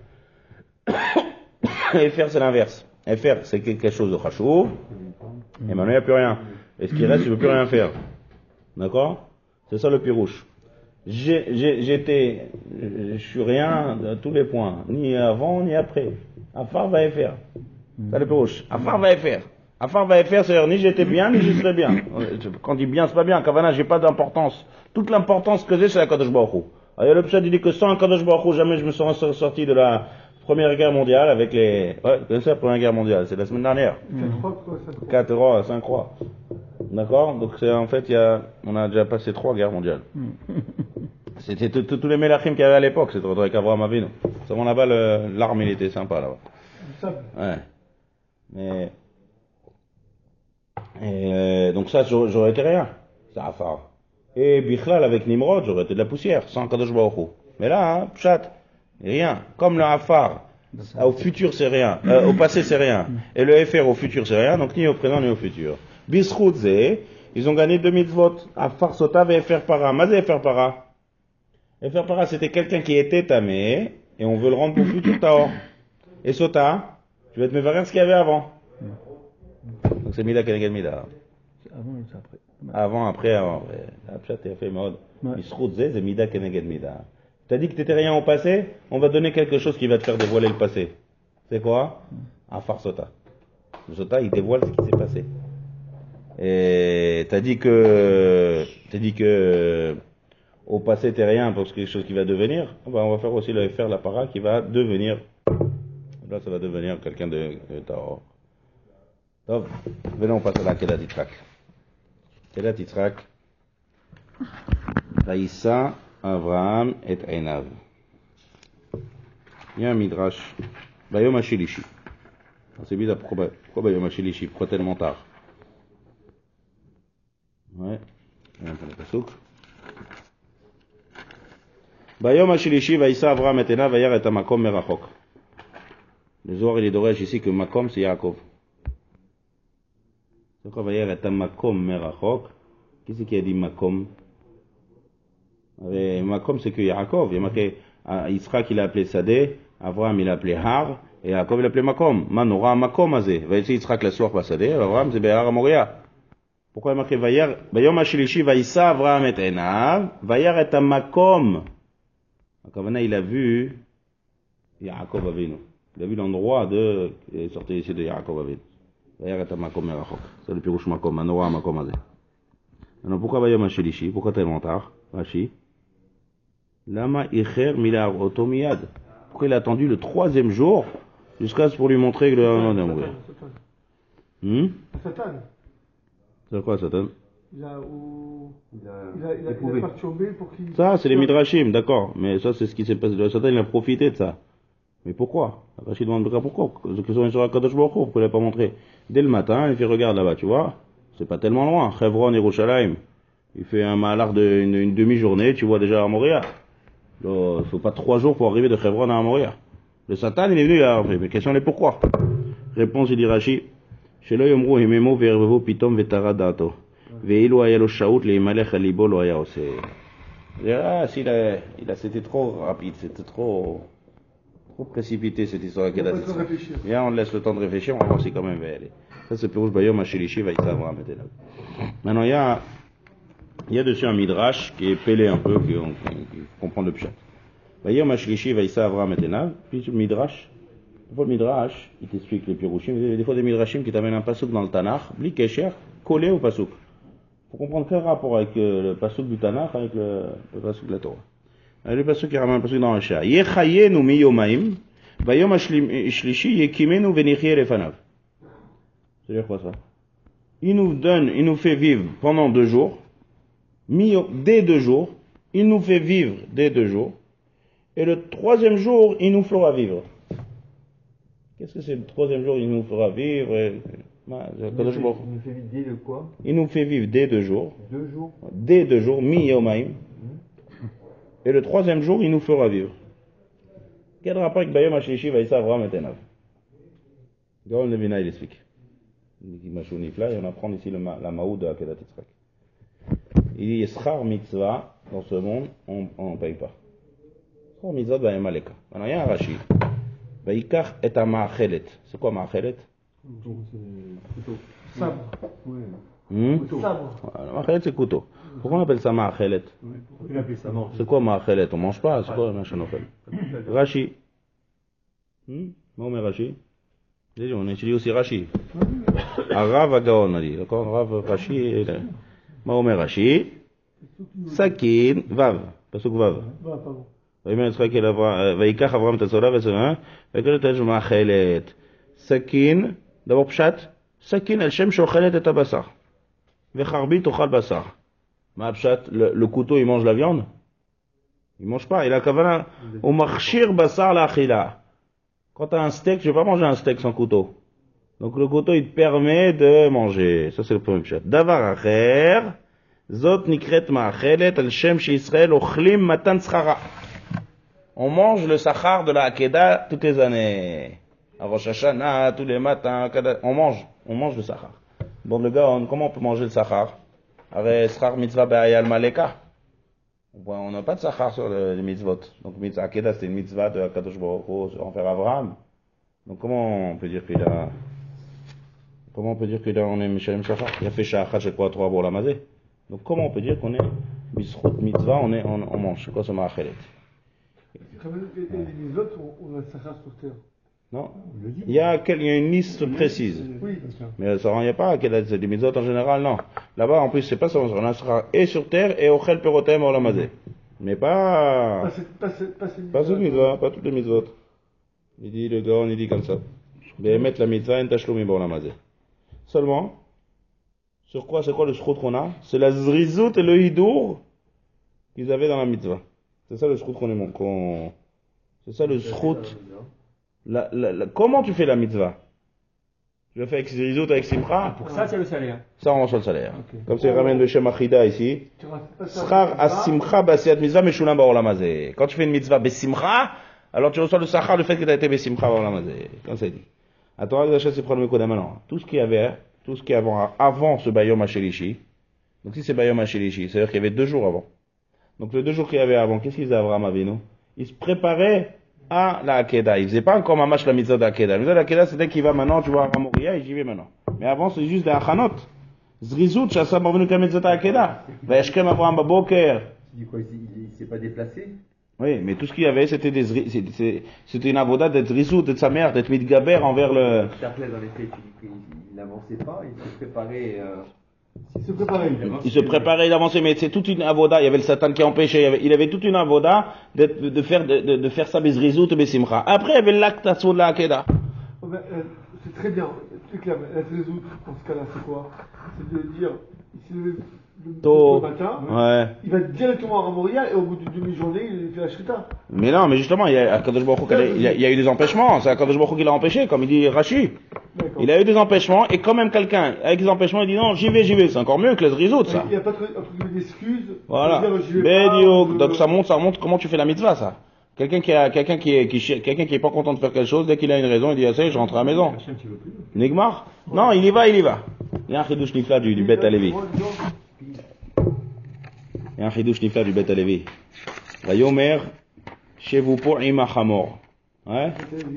Et faire, c'est l'inverse. Et faire, c'est quelque chose de rachou. Et maintenant, il n'y a plus rien. Et ce qui reste, je ne veux plus rien faire. D'accord? C'est ça le pirouche. Je suis rien à tous les points. Ni avant, ni après. Afar va y faire. Ça le pirouche. Afar va y faire. Afar va y faire, c'est-à-dire ni j'étais bien, ni je serais bien. Quand on dit bien, c'est pas bien. Kavana, j'ai pas d'importance. Toute l'importance que j'ai, c'est la Kadosh Baruch Hu. Alors, le Pshat dit que sans Kadosh Baruch Hu, jamais je me serais sorti de la Première Guerre mondiale avec les... Ouais, c'est ça la Première Guerre mondiale, c'est la semaine dernière. 4 rois, 5 rois. D'accord? Donc c'est en fait, on a déjà passé 3 guerres mondiales. C'était tous les Melachim qu'il y avait à l'époque, c'était avec Avraham Avinu. Seulement là-bas, l'arme, il était sympa là-bas. Ouais. Mais... donc ça, j'aurais été rien. C'est Afar. Et Bichlal avec Nimrod, j'aurais été de la poussière, sans Kadosh Baruch Hu. Mais là, hein, Pshat, rien. Comme le Afar, au futur c'est rien, au passé c'est rien. Et le FR au futur c'est rien, donc ni au présent ni au futur. Bisrout Zé, ils ont gagné 2 mitzvot. Afar Sota et FR Para. Mazé FR Para. FR Para, c'était quelqu'un qui était tamé, et on veut le rendre pour futur Taor. Et Sota, tu vas te mévarer ce qu'il y avait avant. Donc c'est Mida Keneged Mida. Avant ou c'est après? Avant, après. Après, t'as fait mode. Bisrout Zé, c'est Mida Keneged Mida. T'as dit que t'étais rien au passé, on va donner quelque chose qui va te faire dévoiler le passé. C'est quoi? Afar Sota. Le Sota, il dévoile ce qui s'est passé. Et t'as dit que au passé t'es rien parce que quelque chose qui va devenir. Ben, on va faire aussi le faire la para qui va devenir. Là, ça va devenir quelqu'un de Tahor. Donc, venons, on passe à la Kedat Yitzhak. Kedat Yitzhak. Vaïssa, Avraham et Einav. Il y a un midrash. Bayom Hashilishi. C'est bizarre, pourquoi Bayom Hashilishi? Pourquoi tellement tard? Ouais, on entend le pasuk. Bayom Hashilishi, Vaïssa Avraham et Einav, Vayar et Makom Merachok. Le Zohar, il est d'orage ici que Makom, c'est Yaakov. C'est quoi Vayar et Makom Merachok? Qui c'est qui a dit Makom? Makom, c'est que Yaakov. Il y a marqué, Yitzhak, il a appelé Sadeh, Avraham, il a appelé Har, et Yaakov, il a appelé Makom. Manora Makom, azé. Va ici, Yitzhak, la soir, pas Sadeh, Avraham, c'est Behar Moria. Pourquoi il y a marqué Vayar, Bayom Hashilishi, Vaïssa Avraham et Einav, Vayar et Makom. Akavana, il a vu Yaakov Avinu. Il a vu l'endroit qui est sorti ici de Yaakov Avinu. Vayar et Makom Merachok. C'est le pirouche Makom, Manora Makom azé. Alors pourquoi Bayom Hashilishi? Pourquoi tellement tard? Rashi. Lama Icher Milar Otomiyad. Pourquoi il a attendu le 3e jour jusqu'à ce pour lui montrer que le Haman est mourir? Satan. C'est quoi Satan? Il a perturbé pour qu'il... Ça, c'est les Midrashim, d'accord. Mais ça, c'est ce qui s'est passé. Satan, il a profité de ça. Mais pourquoi? Rachid demande pourquoi? Pourquoi il l'a pas montré? Dès le matin, il fait regarde là-bas, tu vois. C'est pas tellement loin. Chevron et Yerushalayim. Il fait un malar d'une demi-journée, tu vois déjà à Moria. Il faut pas 3 jours pour arriver de Chevron à Moria. Le Satan, il est venu là. Mais la question est pourquoi? Réponse, il dit Rashi. Shelo yomru himemo ve'ervevo pitom ve'tara dato. Ve'ilu haya lo shaut le'imalech alibo lo haya ose. C'était trop rapide, c'était trop précipité cette histoire. Viens, on laisse le temps de réfléchir, on va voir si quand même va y aller. Ça, c'est Pirouche Bayom Hashilishi, Vaïssa Avraham et Einav. Maintenant, il y a dessus un midrash qui est pelé un peu, qui comprend le pshat. Bayom Hashilishi, Vaïssa Avraham et Einav. Puis le midrash. Des fois, le midrash, il t'explique les pirouchim. Des fois, des midrashim qui t'amènent un pasuk dans le Tanakh, bli kesher, collé au pasuk. Faut comprendre quel rapport avec le pasuk du Tanakh, avec le pasuk de la Torah. Le pasuk qui ramène un pasuk dans le Shah. Yechayenu mi yomaim, Bayom Hashilishi, yekimenu venichye lefanav. C'est-à-dire quoi ça? Il nous fait vivre pendant 2 jours, dès 2 jours, il nous fait vivre dès 2 jours, et le 3e jour, il nous fera vivre. Qu'est-ce que c'est le 3e jour, il nous fera vivre? Il nous fait vivre dès le quoi? Il nous fait vivre dès 2 jours. 2 jours? Dès 2 jours, mi yomaim. et le troisième jour, il nous fera vivre. Quel rapport avec Bayom Hashlishi, Vaïssa Avram et Tenav? Gaon Levina, il explique. Et on apprend ici la Maoud de Akedat Yitzhak. Il dit, Schar mitzvah, dans ce monde, on ne paye pas. Schar mitzvah, Bayom Aleka. Maintenant, il y a un Rashi. Vaikar et a Ma'achelet. C'est quoi Ma'achelet? Sabre. Sabre. Ma'achelet, c'est couteau. Pourquoi on appelle ça Ma'achelet? C'est quoi Ma'achelet? On mange pas, c'est quoi machin on fait? Rashi. Maomé Rashi. On étudie aussi Rashi. Rav Agaon, on dit. D'accord? Rav Rashi. Maomé Rashi. Sakin. Vav. Pasuk Vav. ויקח אברהם את הסעודה ויקח את מאכלת סכין, d'abord פשט, סכין על שם שאוכלת את הבשר וחרבי תאכל בשר. מה הפשט? Le couteau il mange la viande? Il mange pas, il a הכוונה, הוא מכשיר בשר לאכילה. Quand tu as un steak, je vais pas manger un steak sans couteau. Donc le couteau il te permet de manger. Ça c'est le premier pשט. דבר אחר, זאת נקראת מאכלת על שם שישראל אוכלים מתן שכרה. On mange le sachar de la Hakeda toutes les années. À Rosh Hashanah, tous les matins, on mange le sachar. Bon, le gars, comment on peut manger le sachar? Avec sachar mitzvah be'ayal maleka. On n'a pas de sachar sur les mitzvot. Donc, mitzvah Hakeda, c'est une mitzvah de Kadosh Baruch Hu envers Abraham. Donc, comment on peut dire qu'il a, on est Mishalem Shachar? Il a fait Shachar, je crois, 3 la mazé. Donc, comment on peut dire qu'on est mitzvah, on mange? C'est quoi ce ma'achelet? Les mitzvot, on a le sachar sur terre. Non, il y a une liste précise. Oui. Mais ça il n'y a pas c'est des mitzvot en général, non. Là-bas, en plus, c'est pas ça, on a sachar et sur terre et ochel perotem olamazé. Mais pas ce mitzvot, pas toutes les mitzvot. Il dit, le gars, il dit comme ça. Mais mettre la mitzvah en tachloumi olamazé. Seulement, sur quoi, c'est quoi le shrout qu'on a? C'est la zrizout et le hidour qu'ils avaient dans la mitzvah. C'est ça le shrout c'est ça le shrout. Comment tu fais la mitzvah? Tu le fais avec zrizout, avec simcha? Pour ça, c'est le salaire. Ça, on reçoit le salaire. Okay. Comme ça, il ramène le Shem Achida ici. Schar as-simcha b'asiyat mitzvah meshulam ba'olam hazeh. Quand tu fais une mitzvah besimcha, alors tu reçois le sachar, le fait que tu as été besimcha ba'olam hazeh. Comme ça dit. À toi, Gachet, c'est prendre le coup maintenant. Tout ce qu'il y avait avant ce Bayom HaShelishi. Donc si c'est Bayom HaShelishi, c'est-à-dire qu'il y avait 2 jours avant. Donc les 2 jours qu'il y avait avant, qu'est-ce qu'il faisait Abraham Avinu? Il se préparait à la Hakeda. Il faisait pas encore mamash la mitzvah d'Hakeda. La mitzvah d'Hakeda, c'était qu'il va maintenant, tu vois, à Moria, et j'y vais maintenant. Mais avant, c'est juste des Achanot. Zrizout, Chassam Bavenu Kamitzvah d'Hakeda. Vayashkem Abraham Baboker. Tu dis quoi, il s'est pas déplacé? Oui, mais tout ce qu'il y avait, c'était c'était une avoda d'être Zrizout, d'être sa mère, d'être Midgaber envers le... Chapelet, dans les faits, tu dis qu'il n'avançait pas, il se préparait... Il se préparait d'avancer, mais c'est toute une avoda. Il y avait le Satan qui empêchait. Il avait toute une avoda de faire ça bezrizout et besimcha. Après, il y avait l'acte à de la Hakeda. C'est très bien, c'est clair. La bezrizout, dans ce cas-là, c'est quoi? C'est de dire, le matin, il va directement à Ramoria et au bout d'une demi-journée, il fait la shrita. Mais non, mais justement, il y a Kadosh Baruch Hu, il y a eu des empêchements. C'est Kadosh Baruch Hu qui l'a empêché, comme il dit Rashi. Il a eu des empêchements et quand même quelqu'un avec des empêchements il dit non, j'y vais. C'est encore mieux que les risoutes, ça. Il n'y a pas d'excuses. Voilà. Donc ça montre comment tu fais la mitzvah, ça. Quelqu'un qui est pas content de faire quelque chose, dès qu'il a une raison, il dit, ah, ça y est, je rentre à la maison. Nigmar? Non, il y va. Il y a un chidouche nifla du Bet Alevi. Il y a un chidouche nifla du Bet Alevi. La yomer, chez vous pour ima chamor. Ouais?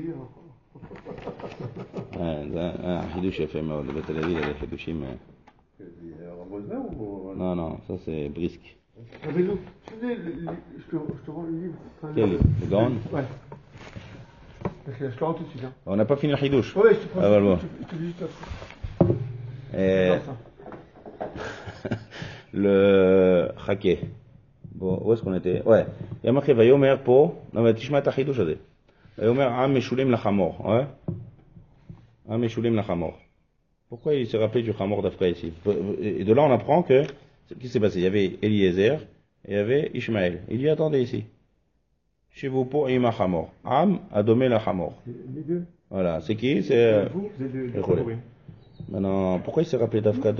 Un chidouche fait mal. Le Bet Alevi, il a des chidouchim. Non, ça c'est brisque. Je te rends le livre. Quel livre? Le Gaon? Ouais. Je te rends tout de suite. Hein. On n'a pas fini le Hidouche. Ouais, je te prends je te dis juste le Haké. Bon, où est-ce qu'on était? Ouais. Il y a marqué Vayomer pour. Non, mais Tishma ta Hidouche. Vayomer Am Meshulim Lachamor. Ouais. Am Meshulim Lachamor. Pourquoi il s'est rappelé du Chamor d'Afka ici? Et de là, on apprend que. Qu'est-ce qui s'est passé? Il y avait Eliezer et il y avait Ishmaël. Il dit attendez ici. Chez vous pour Ima Chamor. Am a domé la Chamor. Les deux. Voilà. C'est qui? C'est. Vous êtes deux. Maintenant, pourquoi il s'est rappelé d'Afka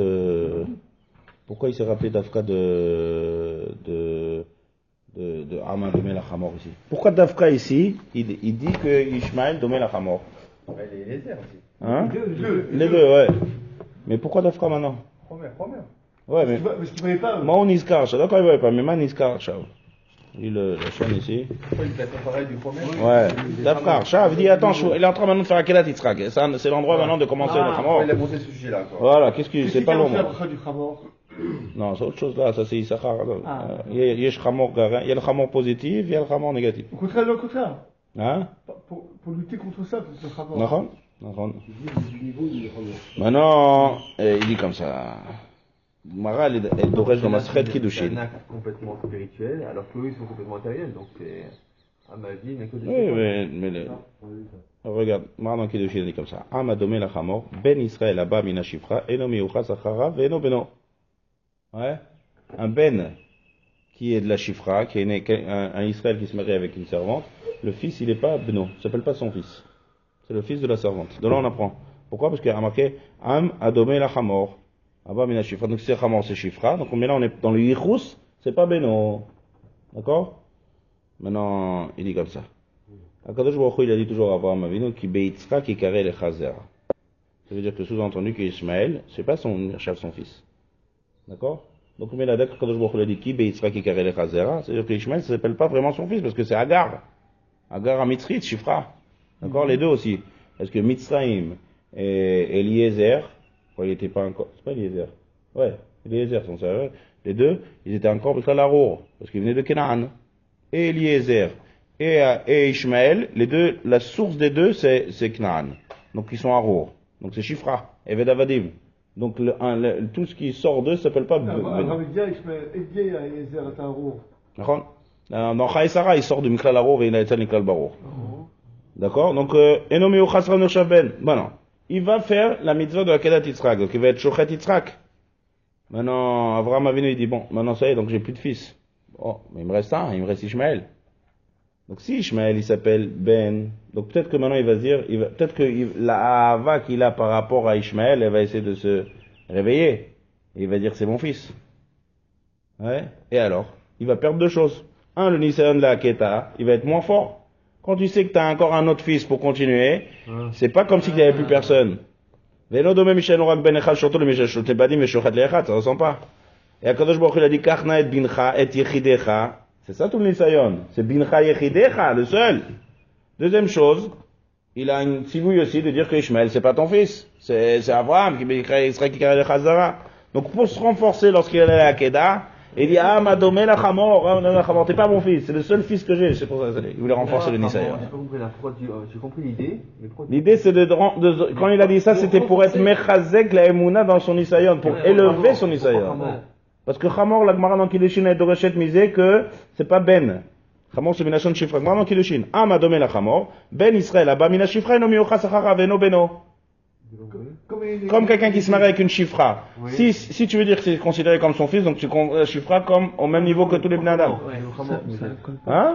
de Ama Domé la Hamor ici. Pourquoi Dafka ici, il dit que Ishmael Domé la Hamor? Les airs aussi. Hein? Les deux, ouais. Mais pourquoi Dafka maintenant? Première. Ouais, mais. Parce qu'il ne voyait pas. Moi, on Niskar, d'accord, il ne voyait pas, mais moi, Niskar, Shav. Il le chaîne ici. Pourquoi il fait pareil du premier? Ouais. Dafka, Shav, dit attends, il est en train maintenant de faire Akedat Yitzhak. C'est l'endroit maintenant de commencer le Hamor. Il a monté ce sujet-là, quoi. Voilà, qu'est-ce que c'est pas long. Du Hamor. Non, c'est autre chose là, ça c'est Issachar. Il y a le Hamor garin, il y a le Hamor positif, il y a le Hamor négatif. Au contraire. Hein? Pour lutter contre ça, pour ce Hamor. D'accord. Maintenant, il dit comme ça. Mara, elle dorège dans ma secret Kiddushin. C'est un acte complètement spirituel, alors qu'eux, ils sont complètement matériels, donc c'est. À ma vie, mais que des Oui, mais regarde, Mara dans Kiddushin, elle dit comme ça. Ama domé la Hamor, ben Israël abba mina shifra, eno miucha sachara, veno beno. Ouais. Un ben qui est de la Shifra, qui est né, un Israël qui se marie avec une servante, le fils il n'est pas Beno, il s'appelle pas son fils. C'est le fils de la servante. De là on apprend. Pourquoi? Parce qu'il y a marqué Am Adomé la Hamor. Abba mina Shifra. Donc c'est Hamor, c'est Shifra. Donc là on est dans le Yichus, c'est pas Beno. D'accord? Maintenant, il dit comme ça. Akadosh Baruch Hu, il a dit toujours à Abraham Avinu qui Beitzra qui carré le Chazer. Ça veut dire que sous-entendu qu'Ishmaël, c'est pas son fils. D'accord? Donc, mais là, d'accord, Kadosh Baruch Hu a dit qui Beitzra qui carré le Chazera, c'est-à-dire que Ishmael, ça s'appelle pas vraiment son fils, parce que c'est Agar. Agar à Mitzrit, Shifra. D'accord? Les deux aussi. Parce que Mitzraïm et Eliezer, il était pas encore, c'est pas Eliezer. Ouais, Eliezer, son serveur. Les deux, ils étaient encore parce qu'à Arour, parce qu'ils venaient de Canaan. Et Eliezer et Ishmael, les deux, la source des deux, c'est Canaan. Donc, ils sont Arour. Donc, c'est Shifra. Eved Avadim. Donc tout ce qui sort d'eux s'appelle pas dans Chaïsara, il sort de Miklal Arour et il a été Miklal Barour. D'accord? Donc, Enomi Uchasra Nushaben. Maintenant, il va faire la mitzvah de la Kedat Yitzhak. Donc, il va être Shochet Yitzhak. Maintenant, Avraham Avinu, il dit, bon, maintenant ça y est, donc j'ai plus de fils. Oh, mais il me reste un, il me reste Ishmaël. Donc, si Ishmaël, il s'appelle Ben, donc peut-être que maintenant il va se dire, peut-être que la Hava qu'il a par rapport à Ishmaël, elle va essayer de se réveiller. Et il va dire, c'est mon fils. Ouais. Et alors? Il va perdre deux choses. Un, le Nisayon de la Keta, il va être moins fort. Quand tu sais que tu as encore un autre fils pour continuer, c'est pas comme s'il n'y avait plus personne. Vélo dome Michel Norak Ben Echad, surtout le Michel Choté Badim et Shochat Leechad, ça ressemble pas. Et Akadosh Baruch Hu, il a dit, Kachna et Bincha et Yechidecha. C'est ça tout le Nisayon. C'est Bincha Yechidecha, le seul. Deuxième chose, il a une tzivouille aussi de dire que Ishmael, c'est pas ton fils. C'est Abraham qui sera qui carré le Chazara. Donc pour se renforcer lorsqu'il est à la Kedah, il dit, ah, Madomé la Hamor, t'es pas mon fils, c'est le seul fils que j'ai. C'est pour ça qu'il voulait renforcer le Nisayon. J'ai compris l'idée. L'idée c'est quand il a dit ça, c'était pour être Mechazek la Emouna dans son Nisayon, pour élever son Nisayon. Parce que Hamor, la Gemara dans Kiddushin a Doreshet misé que c'est pas Ben. Hamor c'est Minashon Shifra. Gemara dans Kiddushin. Am Adomé la Hamor. Ben Israël, Abba Mina Shifra, no Miocha Sachara, Veno Beno. Comme quelqu'un qui se marie avec une Shifra. Oui. Si tu veux dire que c'est considéré comme son fils, donc tu Shifra comme au même niveau que tous les Bnadam. Hein?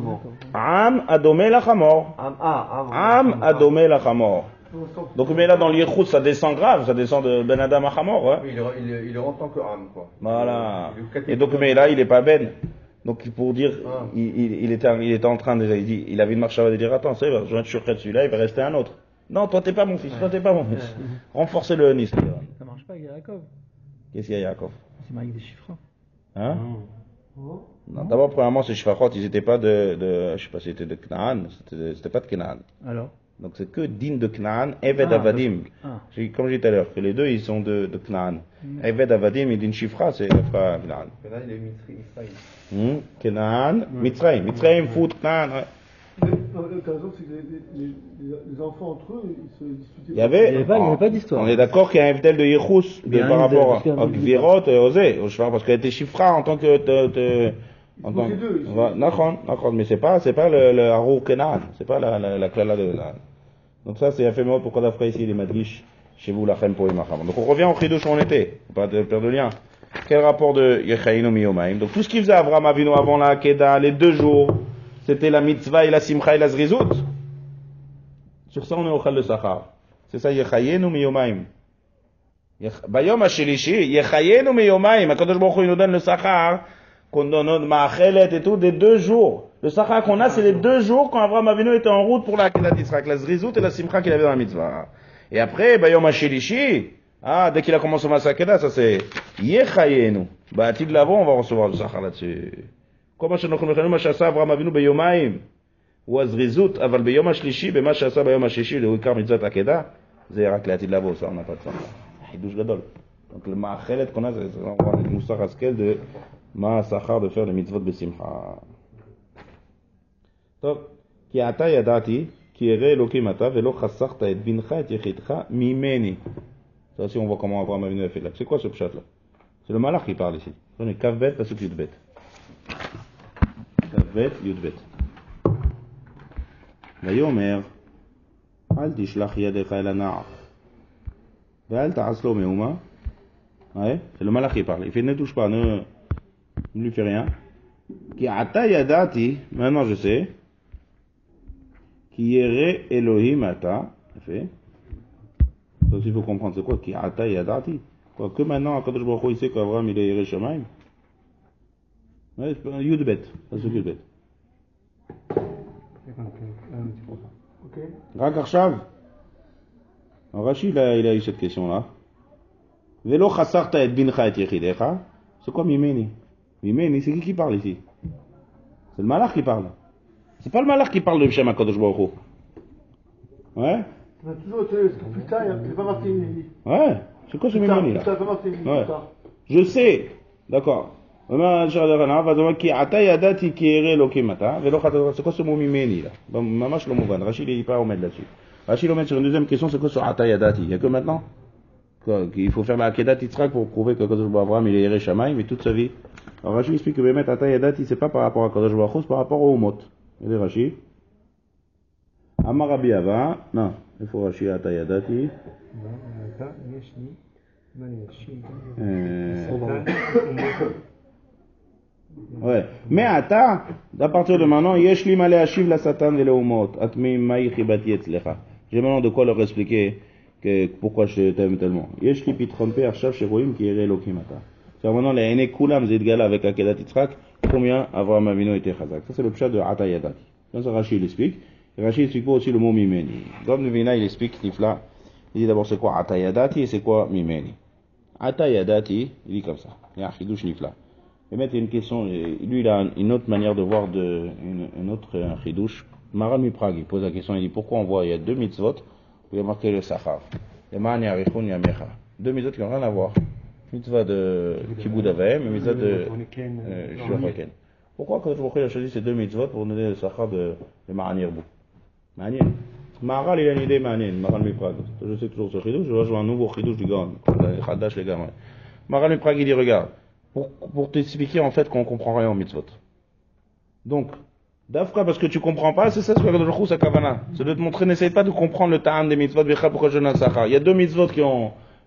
Am Adomé la Hamor. Am Adomé la Hamor. Donc, mais là, dans l'Yichut, ça descend grave, ça descend de Ben Adam à Hamor, ouais. Oui, il rentre en tant que âme, quoi. Voilà. Et donc, mais là, il est pas Ben. Donc, pour dire, il était en train déjà, il avait une marche à dire, attends, c'est vrai, je viens de surprendre celui-là, il va rester un autre. Non, toi, t'es pas mon fils, toi, t'es pas mon fils. Renforcez le Nice. Ça marche pas avec Yaakov. Qu'est-ce qu'il y a, Yaakov? C'est marié avec des chiffres. Hein? Non, d'abord, premièrement, ces Shifrachot, ils étaient pas je sais pas si c'était de Canaan, c'était pas de Canaan. Alors? Donc c'est que din de Canaan, Eved Avadim. Comme j'ai dit tout à l'heure, que les deux ils sont de Canaan. Eved Avadim et din Shifra, c'est Canaan. Canaan, il est Mitzraïm. Canaan, Mitzraïm. Mitzraïm, fout Canaan. T'as raison, c'est que les enfants entre eux, ils se disputaient. Il y avait pas d'histoire. On est d'accord qu'il y a un Evdel de Yichus par rapport à Gvirot et Osé. Parce qu'elle était Shifra en tant que. D'accord, mais c'est pas le Harour Kenan, c'est pas la Klala de la. Donc ça, c'est fait pourquoi d'après ici les Madrish chez vous la Chem pour Imacham. Donc on revient au Chidush où on était, pas de perdre de lien. Quel rapport de Yechaïnu Miyomaim? Donc tout ce qu'il faisait Avraham Avinu avant la Kedah, les 2 jours, c'était la mitzvah et la simcha et la zrizout. Sur ça on est au Chal de Sachar. C'est ça Yechaïnu Miyomaim. Bayom HaShelishi, Yechaïnu Miyomaim, HaKadosh Baruch Hu nous donne le Sachar qu'on donne Ma'achelet et tout, des 2 jours. Le Sachar qu'on a, c'est les 2 jours quand Avraham Avinu était en route pour la Akedat Yitzhak, la Zrizout et la Simcha qu'il avait dans la mitzvah. Et après, Yom HaShelishi, dès qu'il a commencé à Akedat, ça c'est Yechayenu. Atid Lavo, on va recevoir le Sachar là-dessus. Comment ma chassa Avraham Avinu Beyomaim, ou Azrizout, aval Beyom HaShelishi, ma chassa Beyom HaShelishi, le Wikar Mitzvah Akedah, Zérak Atid Lavo, ça on n'a pas de ça. Hidouche Gadol. Donc le Ma'achelet qu'on a, c'est le Moussar Askel de Ma'asachar de faire les mitzvot besimcha. Top. Ki ata yadati, ki ere Elokim ata, velo chassarta et bincha et yechidcha mimeni. Ça aussi on voit comment Avraham Avinu a fait là. C'est quoi ce pshat là? C'est le malach qui parle ici. Prenez Kavbet, pasuk Yudbet. Kavbet, Yudbet. Vayomer, al tishlach yadecha el hana'ar. Ve'al ta'aslo me'uma. Ouais, c'est le malach qui parle. Il fait ne touche pas, ne lui fait rien. Ki ata yadati, maintenant je sais. Ki yere Elohim ata. Fait. Ça aussi il faut comprendre, c'est quoi Ki ata yadati? Quoi que maintenant, Akadosh Baruch Hu il sait qu'Avraham il est yere Shamaim. Ouais, Yudbet, ça c'est Yudbet. Ok. Rak Arshav. Rashi il a eu cette question là. Velo chassarta et bincha et yechidecha. C'est quoi Mimeni? Mimeni, c'est qui parle ici? C'est le malach qui parle. C'est pas le malach qui parle de Shem HaKadosh Baruch Hu. Ouais? Putain, il n'est pas marqué Mimeni. Ouais, c'est quoi ce Mimeni là? Putain, pas marqué Mimeni. Ouais. Je sais, d'accord. C'est quoi ce mot Mimeni là? Mamash le mouvan. Rachid il est pas omed là-dessus. Rachid omed sur une deuxième question, c'est quoi ce Ata Yadati? Il n'y a que maintenant? Qu'il faut faire la Akedat Yitzhak pour prouver que Kadosh Baruch Hu Avraham il est Yere Shamaim mais toute sa vie. Alors Rashi explique que Bemet Ata Yadati c'est pas par rapport à Kadosh Baruch Hu, c'est par rapport au Umot. Il est Rashi. Amar Rabbi Ava, non, il faut Rashi Ata Yadati. Ouais. Mais Ata, à partir de maintenant, Yeshli Male Ashiv la Satan et le Umot. Atmi Maï Chibati Etzlecha. J'ai maintenant de quoi leur expliquer pourquoi je t'aime tellement. Yesh li pitron pe arshav sheroim ki ere Elokim ata. C'est maintenant les aînés kulam zidgala avec Akedat Yitzhak, combien Avraham Avinu était chazak. Ça c'est le pshat de Ata Yadati. Ça Rashi il explique. Rashi explique pas aussi le mot Mimeni. Comme Nevina il explique Nifla. Il dit d'abord c'est quoi Ata Yadati et c'est quoi Mimeni. Ata Yadati, il dit comme ça. Il y a un chidouche Nifla. Et maintenant il y a une question. Lui il a une autre manière de voir une autre chidouche. Maran Miprag il pose la question. Il dit pourquoi on voit il y a 2 mitzvot. Il y a marqué le Sachar. Le Ma'ani Arichun Yamecha. 2 mitzvot qui n'ont rien à voir. Mitzvah de Kibud Avaim et mitzvah de Shlochaken. Pourquoi quand je a choisi ces 2 mitzvot pour donner le Sachar de Ma'ani Erbou? Ma'ani. Maharal il a une idée Ma'ani. Maharal Miprag. Je sais toujours ce chidouche. Je vais jouer un nouveau chidouche du Gaon. Khadash les gamins. Maharal Miprag il dit regarde. Pour t'expliquer en fait qu'on comprend rien au mitzvot. Donc, D'Afra, parce que tu comprends pas, c'est ça ce que le Rousse à Kavana. C'est de te montrer, n'essaye pas de comprendre le ta'am des mitzvot, pourquoi je n'ai pas. Il y a 2 mitzvot qui ont,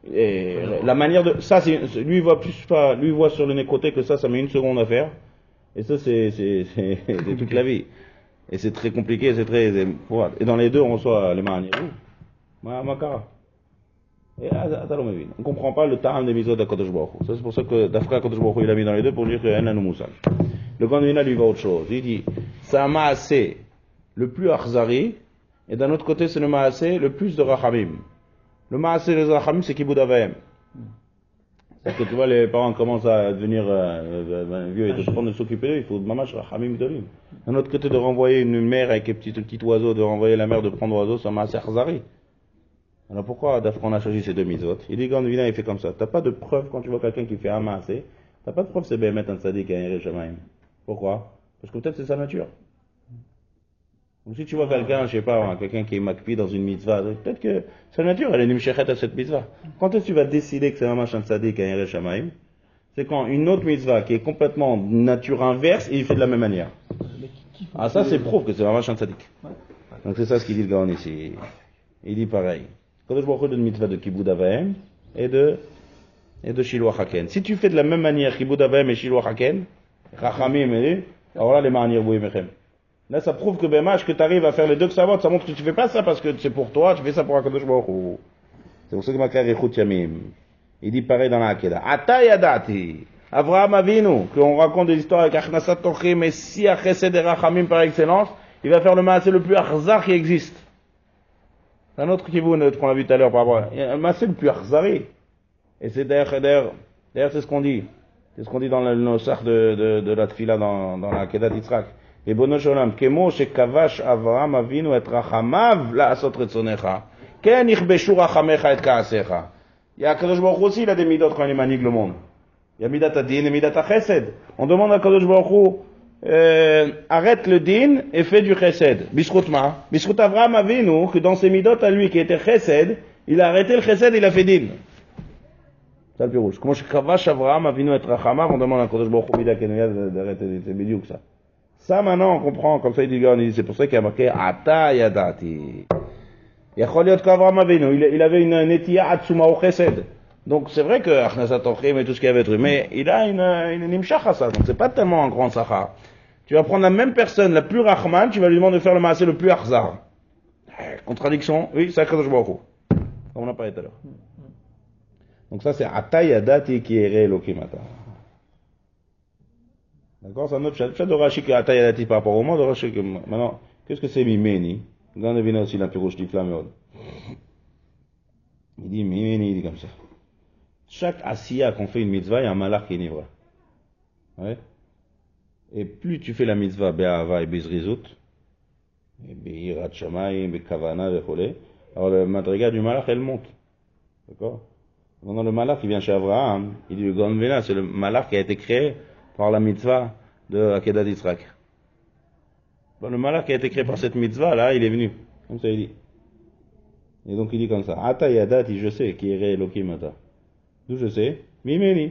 la manière de, ça c'est, lui il voit plus pas, lui il voit sur le nez côté que ça met 1 seconde à faire. Et ça c'est toute la vie. Et c'est très compliqué, c'est très, et dans les 2 on reçoit les ma'anirou. Makara. Et on comprend pas le ta'am des mitzvot d'Akadosh Baruch Hu. Ça c'est pour ça que d'Afra Akadosh Baruch Hu il a mis dans les 2 pour dire qu'il y a un moussal. Le Gandhina lui va autre chose. Il dit, c'est un maasé le plus akhzari, et d'un autre côté, c'est le maasé le plus de rachamim. Le maasé des rachamim, c'est Kibud Avaim. C'est que tu vois, les parents commencent à devenir vieux et de prendre de s'occuper d'eux, il faut mamash rachamim dolim. D'un autre côté, de renvoyer une mère avec un petit oiseau, de renvoyer la mère de prendre l'oiseau, c'est un maasé akhzari. Alors pourquoi on a choisi ces 2 mitzvot? Il dit, Gandhina, il fait comme ça. T'as pas de preuve quand tu vois quelqu'un qui fait un maasé, t'as pas de preuve c'est Behemet un tzaddik à Yere Shamaim. Pourquoi? Parce que peut-être c'est sa nature. Donc si tu vois quelqu'un, je sais pas, quelqu'un qui est makpi dans une mitzvah, peut-être que sa nature, elle est nimshechet à cette mitzvah. Quand est-ce que tu vas décider que c'est un machin tzaddik à Yere Shamaim? C'est quand une autre mitzvah qui est complètement nature inverse, et il fait de la même manière. Ah ça c'est prouve que c'est un machin tzaddik. Donc c'est ça ce qu'il dit le Gaon ici. Il dit pareil. Quand je vois de mitzvah de Kibud Avaim et de Shiloh Haken. Si tu fais de la même manière Kibud Avaim et Shiloh Haken, Rachamim, alors là, les Ma'anir Bouimechem. Là, ça prouve que Bemash, que tu arrives à faire les 2 ksavot, ça montre que tu fais pas ça parce que c'est pour toi, tu fais ça pour Akadosh Baruch Hu. C'est pour ça que Makar Echut Yamim. Il dit pareil dans la Akeda. Ata Yadati. Avraham Avinu, qu'on raconte des histoires avec Achnasat Tochim, et si Chesed et Rachamim par excellence, il va faire le maasé le plus arzar qui existe. C'est un autre kivoun qu'on a vu tout à l'heure par rapport à le maasé le plus arzari. Et c'est d'ailleurs, c'est ce qu'on dit. C'est ce qu'on dit dans le nosach de la tfila dans la Kedat Yitzhak. Et Bono Sholem, Kemo shekavash Avraham Avinu et Rachamav la'asot retzonecha. Ken ichbeshu Rachamecha et ka'asecha. Il y a Kadosh Baruch Hu aussi, il a des midot quand il manigue le monde. Il y a midat ad-din et midat ha-chesed. On demande à Kadosh Baruch Hu, arrête le din et fais du chesed. Bisrout ma. Bisrout Avraham Avinu, que dans ses midot à lui qui était chesed, il a arrêté le chesed et il a fait din. C'est le plus rouge. Comment je kavash Avraham Avinu et Rachamav, on demande à Kadosh Baruch Hu midat kenouya d'arrêter, c'est bédiou que ça. Ça maintenant on comprend, comme ça il dit, c'est pour ça qu'il y a marqué Ata Yadati. Yachol qu'Avraham Avinu, il avait une netiya atsuma au chesed. Donc c'est vrai que Achnasat Tochim et tout ce qu'il y avait truc, mais il a une nimshach à ça, donc c'est pas tellement un grand sachar. Tu vas prendre la même personne, la plus Rahman, tu vas lui demander de faire le maasé le plus arzar. Contradiction, oui, c'est Kadosh Baruch Hu. Comme on a parlé tout à l'heure. Donc ça c'est Ata Yadati qui est Elohim Ata. D'accord, c'est un autre chat de Rashi qui est Ata Yadati par rapport au monde, de Rashi que maintenant, qu'est-ce que c'est Mimeni? Là on devine aussi la pirouche du flamme. Il dit Mimeni, il dit comme ça. Chaque asiya qu'on fait une mitzvah, il y a un malach qui est nivra. Ouais. Et plus tu fais la mitzvah, be'ahava et bezrizut, et be'irat shamayim, be'kavana, be'cholé, alors le madriga du malach, elle monte. D'accord? Maintenant, le malach, il vient chez Abraham, il dit le Gonvena, c'est le malach qui a été créé par la mitzvah de Akedat Yitzhak. Bon, le malach qui a été créé par cette mitzvah, là, il est venu. Comme ça, il dit. Et donc, il dit comme ça. Ata yadati, je sais, qui est Elohim ata. D'où je sais? Mimeni.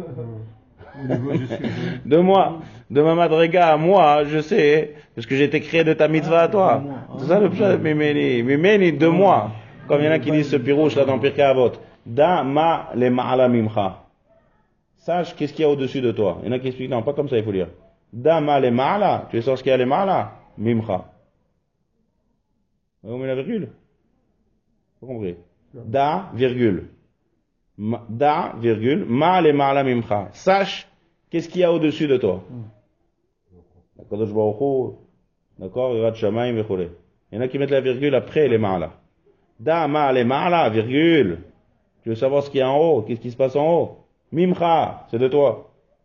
De moi, de ma madriga à moi, je sais, parce que j'ai été créé de ta mitzvah à toi. C'est ça le pshat, Mimeni. Mimeni, de moi. Comme il y en a qui disent ce pirouche là dans Pirkei Avot. Da ma le ma'ala mimcha. Sache qu'est-ce qu'il y a au-dessus de toi. Il y en a qui expliquent, non, pas comme ça, il faut lire. Da ma le ma'ala. Tu sais ce qu'il y a le ma'ala? Mimcha. On met la virgule. Vous comprenez? Da, virgule. Da, virgule, ma le ma'ala mimcha. Sache qu'est-ce qu'il y a au-dessus de toi. Kadosh Baruch Hu, d'accord, Yirat Shamayim vechole. Il y en a qui mettent la virgule après les ma'ala. Da ma le ma'ala, virgule. Tu veux savoir ce qu'il y a en haut, qu'est-ce qui se passe en haut. Mimcha, c'est de toi.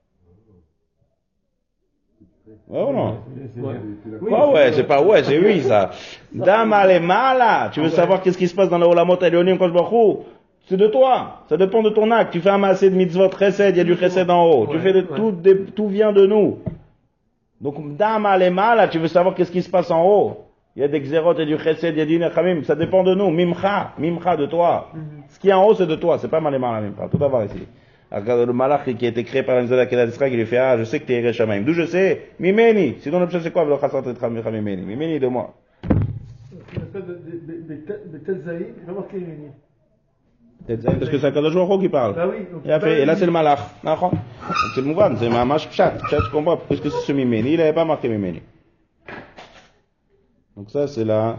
Ouais ou non? Ouais, c'est pas ouais, c'est oui ça. Da ma le ma'ala. Tu veux savoir qu'est-ce qui se passe dans la Olamot Elyonim Kadosh Baruch Hu. C'est de toi, ça dépend de ton acte. Tu fais un maasé de mitzvot chesed, il y a du chesed en haut. Tu fais tout vient de nous. Donc, dama lema, tu veux savoir qu'est-ce qui se passe en haut. Il y a des xérot et du chesed, il y a du nechamim, ça dépend de nous. Mimcha de toi. Ce qui est en haut, c'est de toi, c'est pas malema mimcha. Tout à voir ici. Regarde le malach qui a été créé par la mitzvah d'Akedat Yitzhak, il lui fait, je sais que tu es Yerushalayim. D'où je sais? Mimeni. Sinon, le pshat c'est quoi? Mimeni. Mimeni de moi. De tel zaïd, il va marquer Mimeni. Parce que c'est Kadosh Baruch Hu qui parle. Ah oui, et là c'est le malach. C'est le mouvan, c'est mamash pshat. Pshat, tu comprends? Parce que c'est ce Mimeni, il n'avait pas marqué Mimeni. Donc ça c'est la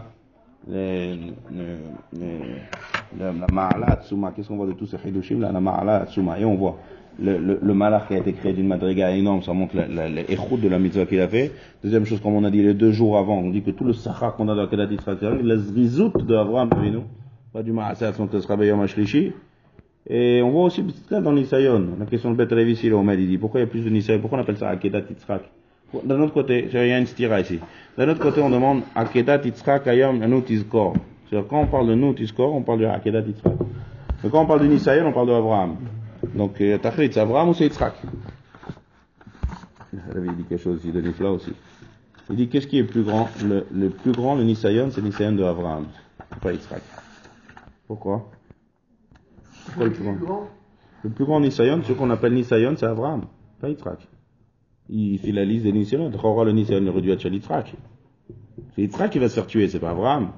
ma'ala tsuma. Qu'est-ce qu'on voit de tous ces chidushim là? La ma'ala tsuma. Et on voit le malach qui a été créé d'une madriga énorme, ça montre l'échoute de la mitzvah qu'il a fait. Deuxième chose, comme on a dit les 2 jours avant, on dit que tout le sachar qu'on a dans la Kedat Yitzhak, la zrizout de Avraham Avinu, pas du maaseh à son tesrabayom ashlishi. Et on voit aussi dans Nisayon, la question de Bet Levi ici, il dit pourquoi il y a plus de Nisayon, pourquoi on appelle ça Akedat Yitzhak? D'un autre côté, il y a une stira ici. D'un autre côté, on demande Akedat Yitzhak ayam anu tizkor. C'est-à-dire quand on parle de nous tizkor, on parle de Akedat Yitzhak. Mais quand on parle de Nisayon, on parle de Avraham. Donc, Tachlit, c'est Avraham ou c'est Yitzhak? Il avait dit quelque chose ici de Nifla aussi. Il dit qu'est-ce qui est plus grand? Le plus grand, le Nisayon, c'est le Nisayon de Avraham. C'est pas Yitzhak. Pourquoi? Pourquoi le plus grand? Le plus grand Nisayon, ce qu'on appelle Nisayon, c'est Avraham, pas Yitzhak. Il fait la liste des Nisayon. Le Nisayon aurait dû être chez Yitzhak. C'est Yitzhak qui va se faire tuer, c'est pas Avraham.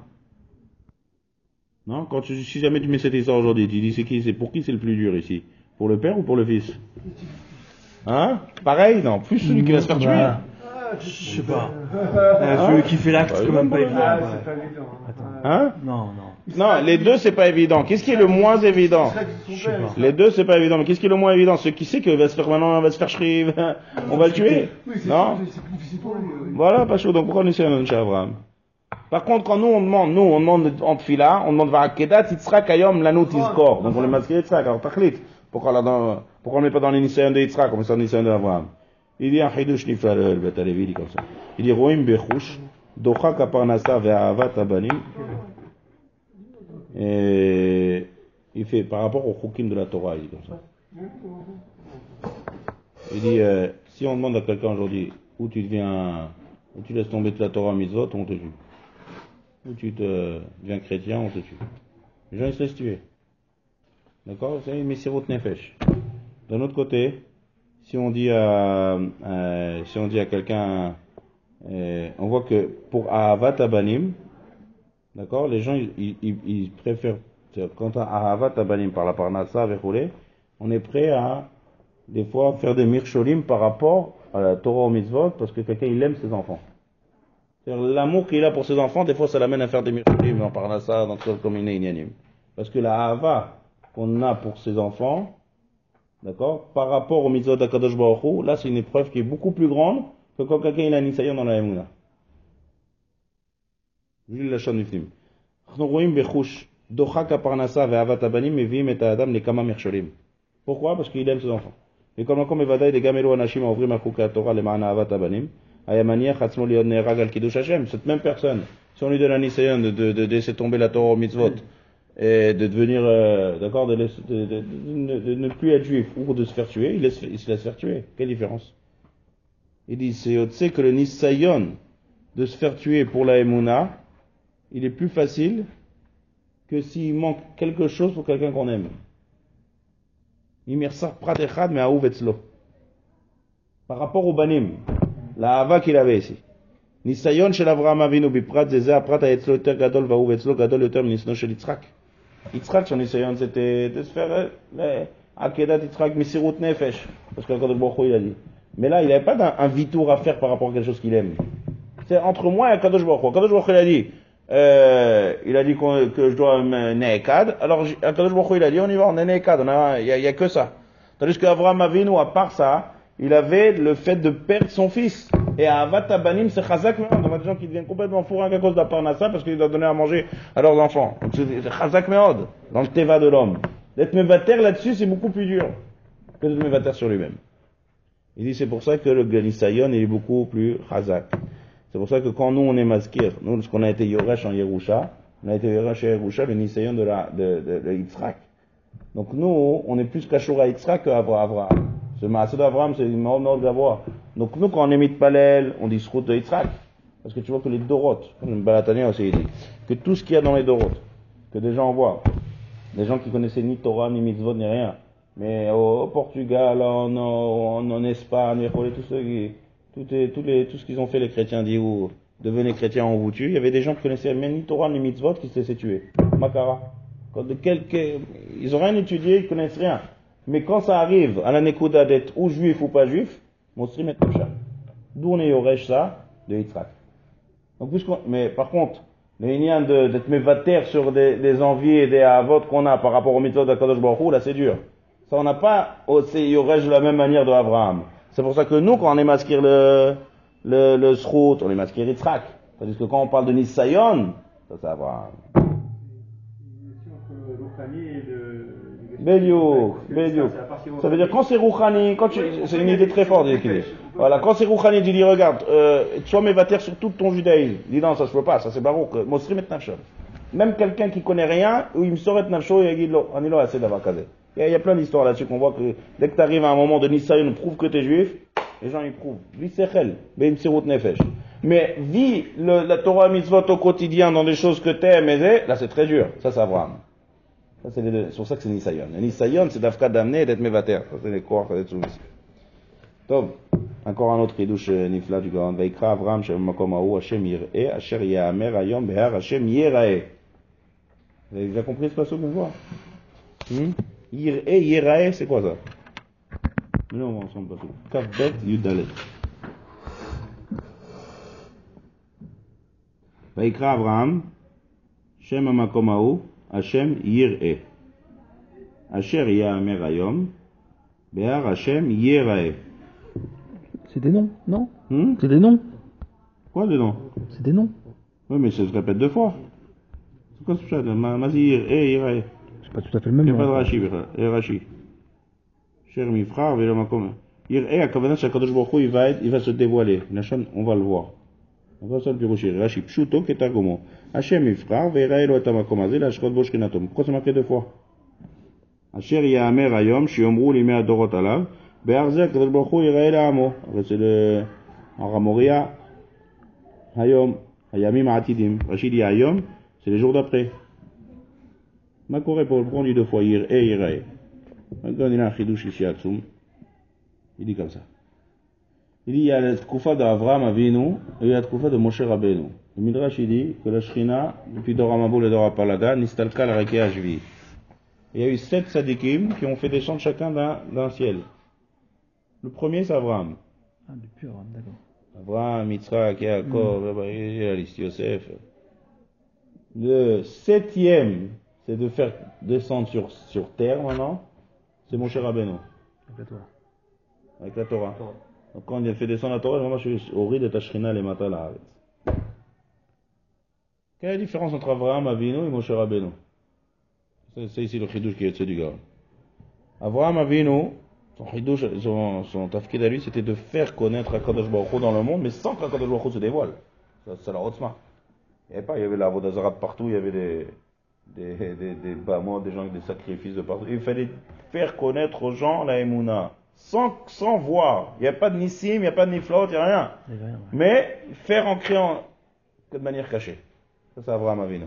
Non? Si jamais tu mets cette histoire aujourd'hui, tu dis c'est pour qui c'est le plus dur ici? Pour le père ou pour le fils? Hein? Pareil, non? Plus celui qui va se faire tuer. Je sais pas. Celui qui fait l'acte, c'est quand même pas évident. C'est pas évident. Hein? Non. Non, les deux, c'est pas évident. Qu'est-ce qui est le moins évident? Les deux, c'est pas évident. Mais qu'est-ce qui est le moins évident? Ceux qui sait qu'il va se faire maintenant, on va se faire shriv, on va le tuer. Non? Voilà, pas chaud. Donc pourquoi on essaie de chez Abraham? Par contre, quand nous, on demande en tfila, on demande Va'akedat, Yitzhak Ayom, Lanu Tizkor. Donc on les masque Yitzhak. Alors, Tachlit. Pourquoi on ne met pas dans l'initiation de Yitzhak, on met ça dans l'initiation d'Abraham? Il dit un Hidush Nifla le Bet Alevi, il dit comme ça. Il dit Roim Bechush, Docha Kaparnasa Ve'avat Abanim. Et il fait par rapport au Chukim de la Torah, il dit comme ça. Il dit, si on demande à quelqu'un aujourd'hui, où tu laisses tomber toute la Torah mitzvot, on te tue. Ou tu deviens chrétien, on te tue. Les gens, ils se laissent tuer. D'accord? C'est une Messirut Nefesh. D'un autre côté, si on dit à quelqu'un, on voit que pour Ahavat Abanim, d'accord, les gens, ils préfèrent, quand à Ahavat Abanim par la Parnassa, on est prêt à, des fois, faire des mirsholim par rapport à la Torah au mitzvot, parce que quelqu'un, il aime ses enfants. C'est-à-dire, l'amour qu'il a pour ses enfants, des fois, ça l'amène à faire des mirsholim, dans Parnassa, dans tout comme Inyanim. Parce que la Ahava qu'on a pour ses enfants, d'accord, par rapport au mitzvot d'Akadosh Baruch Hu, là, c'est une épreuve qui est beaucoup plus grande que quand quelqu'un, il a un nisayon dans la Emouna. Jules Lachon Nifnim. Pourquoi? Parce qu'il aime ses enfants. Et comme encore Mevadaï des Gamelo Anashim a ouvert ma Kouka Torah le Ma'ana Avat Abanim, Ayamaniach Hatzmo Liod Nerag al Kiddush Hashem, cette même personne, si on lui donne un nisayon de laisser tomber la Torah au mitzvot, et de devenir, d'accord, de ne plus être juif ou de se faire tuer, il se laisse faire tuer. Quelle différence? Il dit, c'est que le nisayon de se faire tuer pour la Emouna, il est plus facile que s'il manque quelque chose pour quelqu'un qu'on aime. Par rapport au banim, la hava qu'il avait ici. Nisayon shel Avraham Avinu biprat zezeh aprat hayetzlo yoter gadol vahu vetzlo gadol yoter minisno shel Yitzhak. Yitzhak, son nisayon, c'était de se faire akedat Yitzhak misirut nefesh, parce que Kadosh Baruch Hu il a dit. Mais là, il n'avait pas un vitour à faire par rapport à quelque chose qu'il aime. C'est entre moi et Kadosh Baruch Hu. Kadosh Baruch Hu il a dit que je dois me ne'ekad. Alors, Kadosh Baruch Hu il a dit, on y va, on est ne'ekad. Il y a que ça. Tandis qu'Avraham Avinu, à part ça, il avait le fait de perdre son fils. Et à Avat Abanim, c'est chazak meod. On a des gens qui deviennent complètement fourrés à cause de la parnassa parce qu'ils doivent donner à manger à leurs enfants. Donc c'est chazak meod, dans le teva de l'homme. D'être mevater là-dessus, c'est beaucoup plus dur que d'être mevater sur lui-même. Il dit, c'est pour ça que le Ganisayon est beaucoup plus chazak. C'est pour ça que quand nous, on est maskir, nous, lorsqu'on a été Yoresh en Yerusha, on a été Yoresh en Yerusha, le Nisayon de Yitzhak. Donc nous, on est plus Kashour à Yitzhak qu'Avraham. Ce Maaseh d'Avraham, c'est une mort d'avoir. Donc nous, quand on est Mitpalel, on dit Srout de Yitzhak. Parce que tu vois que les Dorot, comme Balatania aussi il dit, que tout ce qu'il y a dans les Dorot, que des gens voient, des gens qui connaissaient ni Torah, ni Mitzvot, ni rien, mais au Portugal, en Espagne, tout ce qu'ils ont fait les chrétiens dit où devenez chrétiens, on vous tue. Il y avait des gens qui connaissaient même ni Torah, ni Mitzvot, qui se laissaient tuer. Makara. Ils ont rien étudié, ils connaissent rien. Mais quand ça arrive à la Nekuda d'être ou juif ou pas juif, Mosrim et Tosha. D'où on est Yoresh ça, de Yitzhak. Donc, mais par contre, le lien d'être mévater sur des envies et des avots qu'on a par rapport au mitzvot d'Akadosh Baruch Hu, là c'est dur. Ça on n'a pas Yoresh de la même manière de Avraham. C'est pour ça que nous, quand on est maskir le Srout, on est maskir Yitzhak. Tandis que quand on parle de Nisayon, ça c'est Avraham. Béliou. Ça veut dire quand c'est Rouhani, c'est une idée très forte. Voilà, quand c'est Rouhani, il dit regarde, sois mévater sur tout ton judaïsme. Il dit non, ça se peut pas, ça c'est barouk. Mosrim et Nafshol. Même quelqu'un qui connaît rien, où il me saurait Nafshol, il dit on est là assez d'avoir casé. Il y a plein d'histoires là-dessus qu'on voit que dès que tu arrives à un moment de Nisayon, prouve que tu es juif, les gens ils prouvent. Visechel, Beim Sirut Nefesh. Mais vis la Torah mitzvot au quotidien dans des choses que tu aimes, là c'est très dur. Ça c'est Avraham. Ça, c'est pour ça que c'est Nisayon. Le Nisayon, c'est d'Afka d'amener et d'être mévater. Ça, c'est les corps, d'être soumis. Donc, encore un autre Hidush Nifla du Gaon. Vaikra Avram, Shem Makom Aou, Hashem Yir'e, Asher Ya'amer, Ayom, Behar, Hashem Yirae. Vous avez déjà compris ce passage qu'on voit? Yir'e, Yirae, c'est quoi ça? Mais là, on va ensemble passage. Kafbet, Yudalet. Vaikra Avram, Shem Amakomahu, Hashem Yir'e. Asher Ya'amer Hayom, Be'ar Hashem Yir'e. C'est des noms, non C'est des noms. Quoi des noms? C'est des noms. Oui, mais ça se répète 2 fois. C'est quoi ce chat? Mazir, Yir'e. C'est pas tout à fait le même nom. Il n'y a nom. pas de Rashi. Cher Mifra, Velo Makom. Yir'e, à Kavanah, Shakadosh Baruch Hu, il va se dévoiler. On va le voir. On va ça le piroucher. Rashi, Pshuto, Ketagomo. Hashem Mifra, Ve'era Elo Atamakom Azil, Ashkot Boshkinatom. Pourquoi ça marqué 2 fois? Asher Ya'amer Hayom, Shiomru Limei Adorot Alav, Be'arze, Kadosh Baruch Hu, Yir'e La'amo. C'est le Aramoria, Hayom, Hayamim Atidim. Rashi dit Hayom, c'est les jours d'après. Makoré pour le prendre 2 fois, Yir'e. Maintenant, il a un chidouche ici à Tsoum. Il dit comme ça. Il dit, il y a la Tkoufa d'Avram Avinu et il y a la Tkoufa de Moshe Rabbeinu. Le Midrash, il dit que la Shrina, depuis Dora Mabul et Dora Palaga, Nistalka la Rekea Jvi. Il y a eu 7 sadikim qui ont fait descendre chacun d'un ciel. Le premier, c'est Avram. Ah, depuis Avram, d'accord. Avram, Yitzhak, Yaakov, Yosef. Le 7e, c'est de faire descendre sur terre maintenant. C'est Moshe Rabbeinu. Avec la Torah. Avec la Torah. Donc quand il a fait descendre la Torah, vraiment je suis au riz de Tashrina les Mata la Haaretz. Quelle est la différence entre Avraham Avinu et Moshe Rabbeinu? C'est ici le chidouche qui est au-dessus du gars. Avraham Avinu, son tafkid à lui, c'était de faire connaître HaKadosh Baruch Hu dans le monde, mais sans que HaKadosh Baruch Hu se dévoile. C'est la Rotzma. Il y avait la Vodazara partout, il y avait des bâmons, des gens avec des sacrifices de partout. Il fallait faire connaître aux gens la Emouna. Sans voir. Il n'y a pas de nissim, il n'y a pas de niflot, il n'y a rien. Mais faire en créant que de manière cachée. Ça, c'est Avraham Avinu.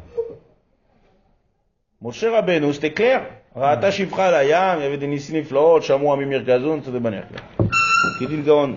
Moshe Rabbeinu, c'était clair. Ra'ata shifra layam, il y avait des nissim niflot, chamou amimir gazon, c'est de manière claire. Donc il dit le Gaon,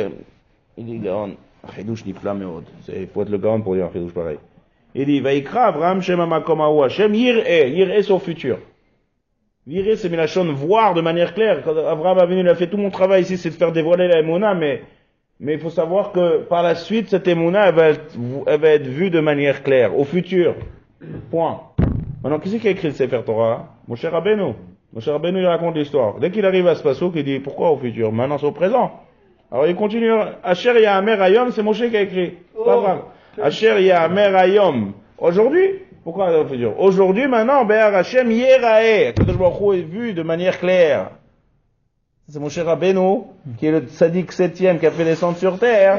il dit le Gaon, chidouche nifla meod. Il faut être le Gaon pour dire un chidouche pareil. Il dit, Vaikra Avraham Shem Amakomahu Hashem Yir'e. Yir'e, c'est au futur. Yir'e, c'est Milachon, voir de manière claire. Quand Avraham Avinu, il a fait tout mon travail ici, c'est de faire dévoiler la Emouna, mais il faut savoir que par la suite, cette Emouna, elle va être vue de manière claire, au futur. Point. Maintenant, qui c'est qui a écrit le Sefer Torah? Moshe Rabbeinu. Moshe Rabbeinu, il raconte l'histoire. Dès qu'il arrive à ce passouk, il dit, pourquoi au futur? Maintenant, c'est au présent. Alors, il continue. Asher Ya'amer Hayom, c'est Moshe qui a écrit. Pas Avraham. Asher Ya'amer Hayom. Aujourd'hui, pourquoi au futur? Aujourd'hui, maintenant, Be'ar Hashem Yir'e. Kadosh Baruch Hu est vu de manière claire. C'est Moshe Rabbeinu, qui est le tzaddik 7e qui a fait descendre sur terre.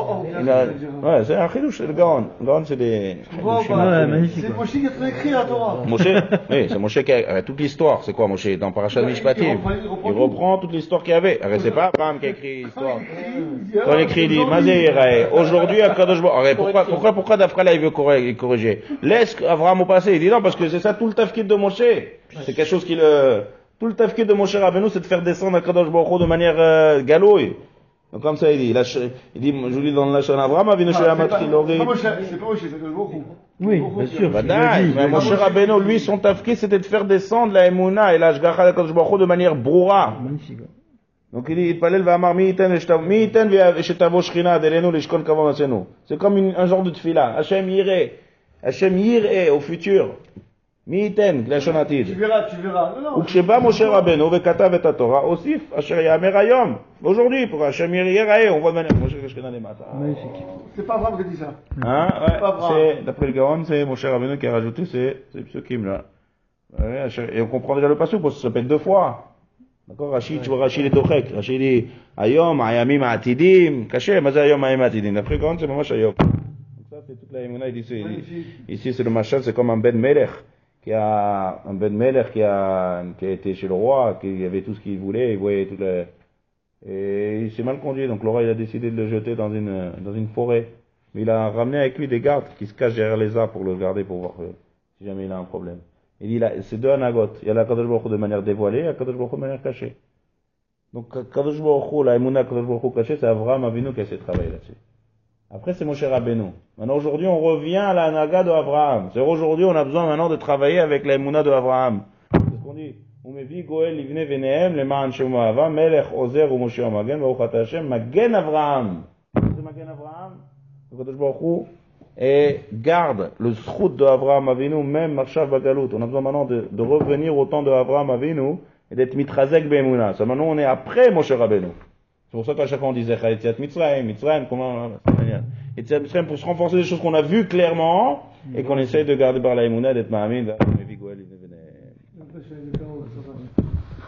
Ouais, c'est un chidouche, c'est le Gaon. Le Gaon, c'est des... magnifique. C'est Moshe qui a tout écrit la Torah. Moshe, oui, c'est Moshe qui a toute l'histoire. C'est quoi Moshe? Dans Parashat Mishpatim. Il reprend toute l'histoire qu'il y avait. Alors, c'est pas Abraham qui a écrit l'histoire. Quand il écrit, il dit, Mazé Yirae. Aujourd'hui, à Kadosh Baruch Hu. Pourquoi d'après là, il veut corriger? Laisse Abraham au passé. Il dit non, parce que c'est ça tout le tafkid de Moshe. C'est quelque chose qui tout le tafkid de Moshe Rabbeinu, c'est de faire descendre à Kadosh Baruch Hu de manière galouille. Donc comme ça, il dit, je vous lis dans le Lachon Avraham, Avinu Shelamat Chilori. C'est pas Moshe, c'est Kadosh Baruch Hu. Oui, bien sûr. Mais Moshe Rabbeinu, lui, son tafkid, c'était de faire descendre la Emouna et la Shgacha de Kadosh Baruch Hu de manière broura. Magnifique. Donc il dit, il palel va amar mi iten veshetavo shchina adelenu lishkol kavam asenu. C'est comme un genre de tfila. Hashem Yir'e. Hashem Yir'e au futur. Mi iten, lashon atid. Tu verras. Uksheba Moshe Rabbeinu vekatav et Torah osif asher yamer hayom. Aujourd'hui, pour Hashem Yir'e, on voit maintenant Moshe Keshkena les matas. Magnifique. C'est pas Abraham qui a dit ça. Hein, ouais. C'est, d'après le Gaon, c'est Moshe Rabbeinu qui a rajouté ces psukim là. Ouais, et on comprend déjà le passage parce que ça se répète 2 fois. D'accord, Rachid, tu vois, Rachid est Tochek. Rachid dit, Ayom, Ayamim, Atidim, caché, mais Ayom, Ayam, Atidim. D'après quand c'est Mamash Ayom. Donc ça, c'est toute la Emouna, ici, c'est le Machal, c'est comme un Ben Melech, qui a été chez le roi, qui avait tout ce qu'il voulait, il voyait tout et il s'est mal conduit, donc le roi, il a décidé de le jeter dans une forêt. Mais il a ramené avec lui des gardes qui se cachent derrière les arbres pour le garder, pour voir si jamais il a un problème. Il dit, c'est 2 anagot. Il y a la Kadosh Baruch Hu de manière dévoilée et la Kadosh Baruch Hu de manière cachée. Donc, Kadosh Baruch Hu, la Emouna Kadosh Baruch Hu cachée, c'est Avraham Avinu qui a essayé de travailler là-dessus. Après, c'est Moshe Rabbeinu. Maintenant, aujourd'hui, on revient à la Naga de Avraham. C'est aujourd'hui, on a besoin maintenant de travailler avec la Emouna de Avraham. C'est ce qu'on dit. Umevi Goel Livne Venehem, le Ma'an Shemu Ava, Melech Ozer ou Moshe Amagen, Baruch Ata Hashem, Magen Avraham. C'est Magen Avraham. Kadosh Baruch Hu et garde le srout de Avraham Avinu, même Marshav Bagalout. On a besoin maintenant de revenir au temps de Avraham Avinu et d'être mitrazek be'emuna. Ça maintenant on est après Moshe Rabbeinu. C'est pour ça qu'à chaque fois on disait Yetziat Mitzrayim, comment, Yetziat Mitzrayim pour se renforcer des choses qu'on a vues clairement et qu'on essaye de garder par la emuna, d'être ma'amin,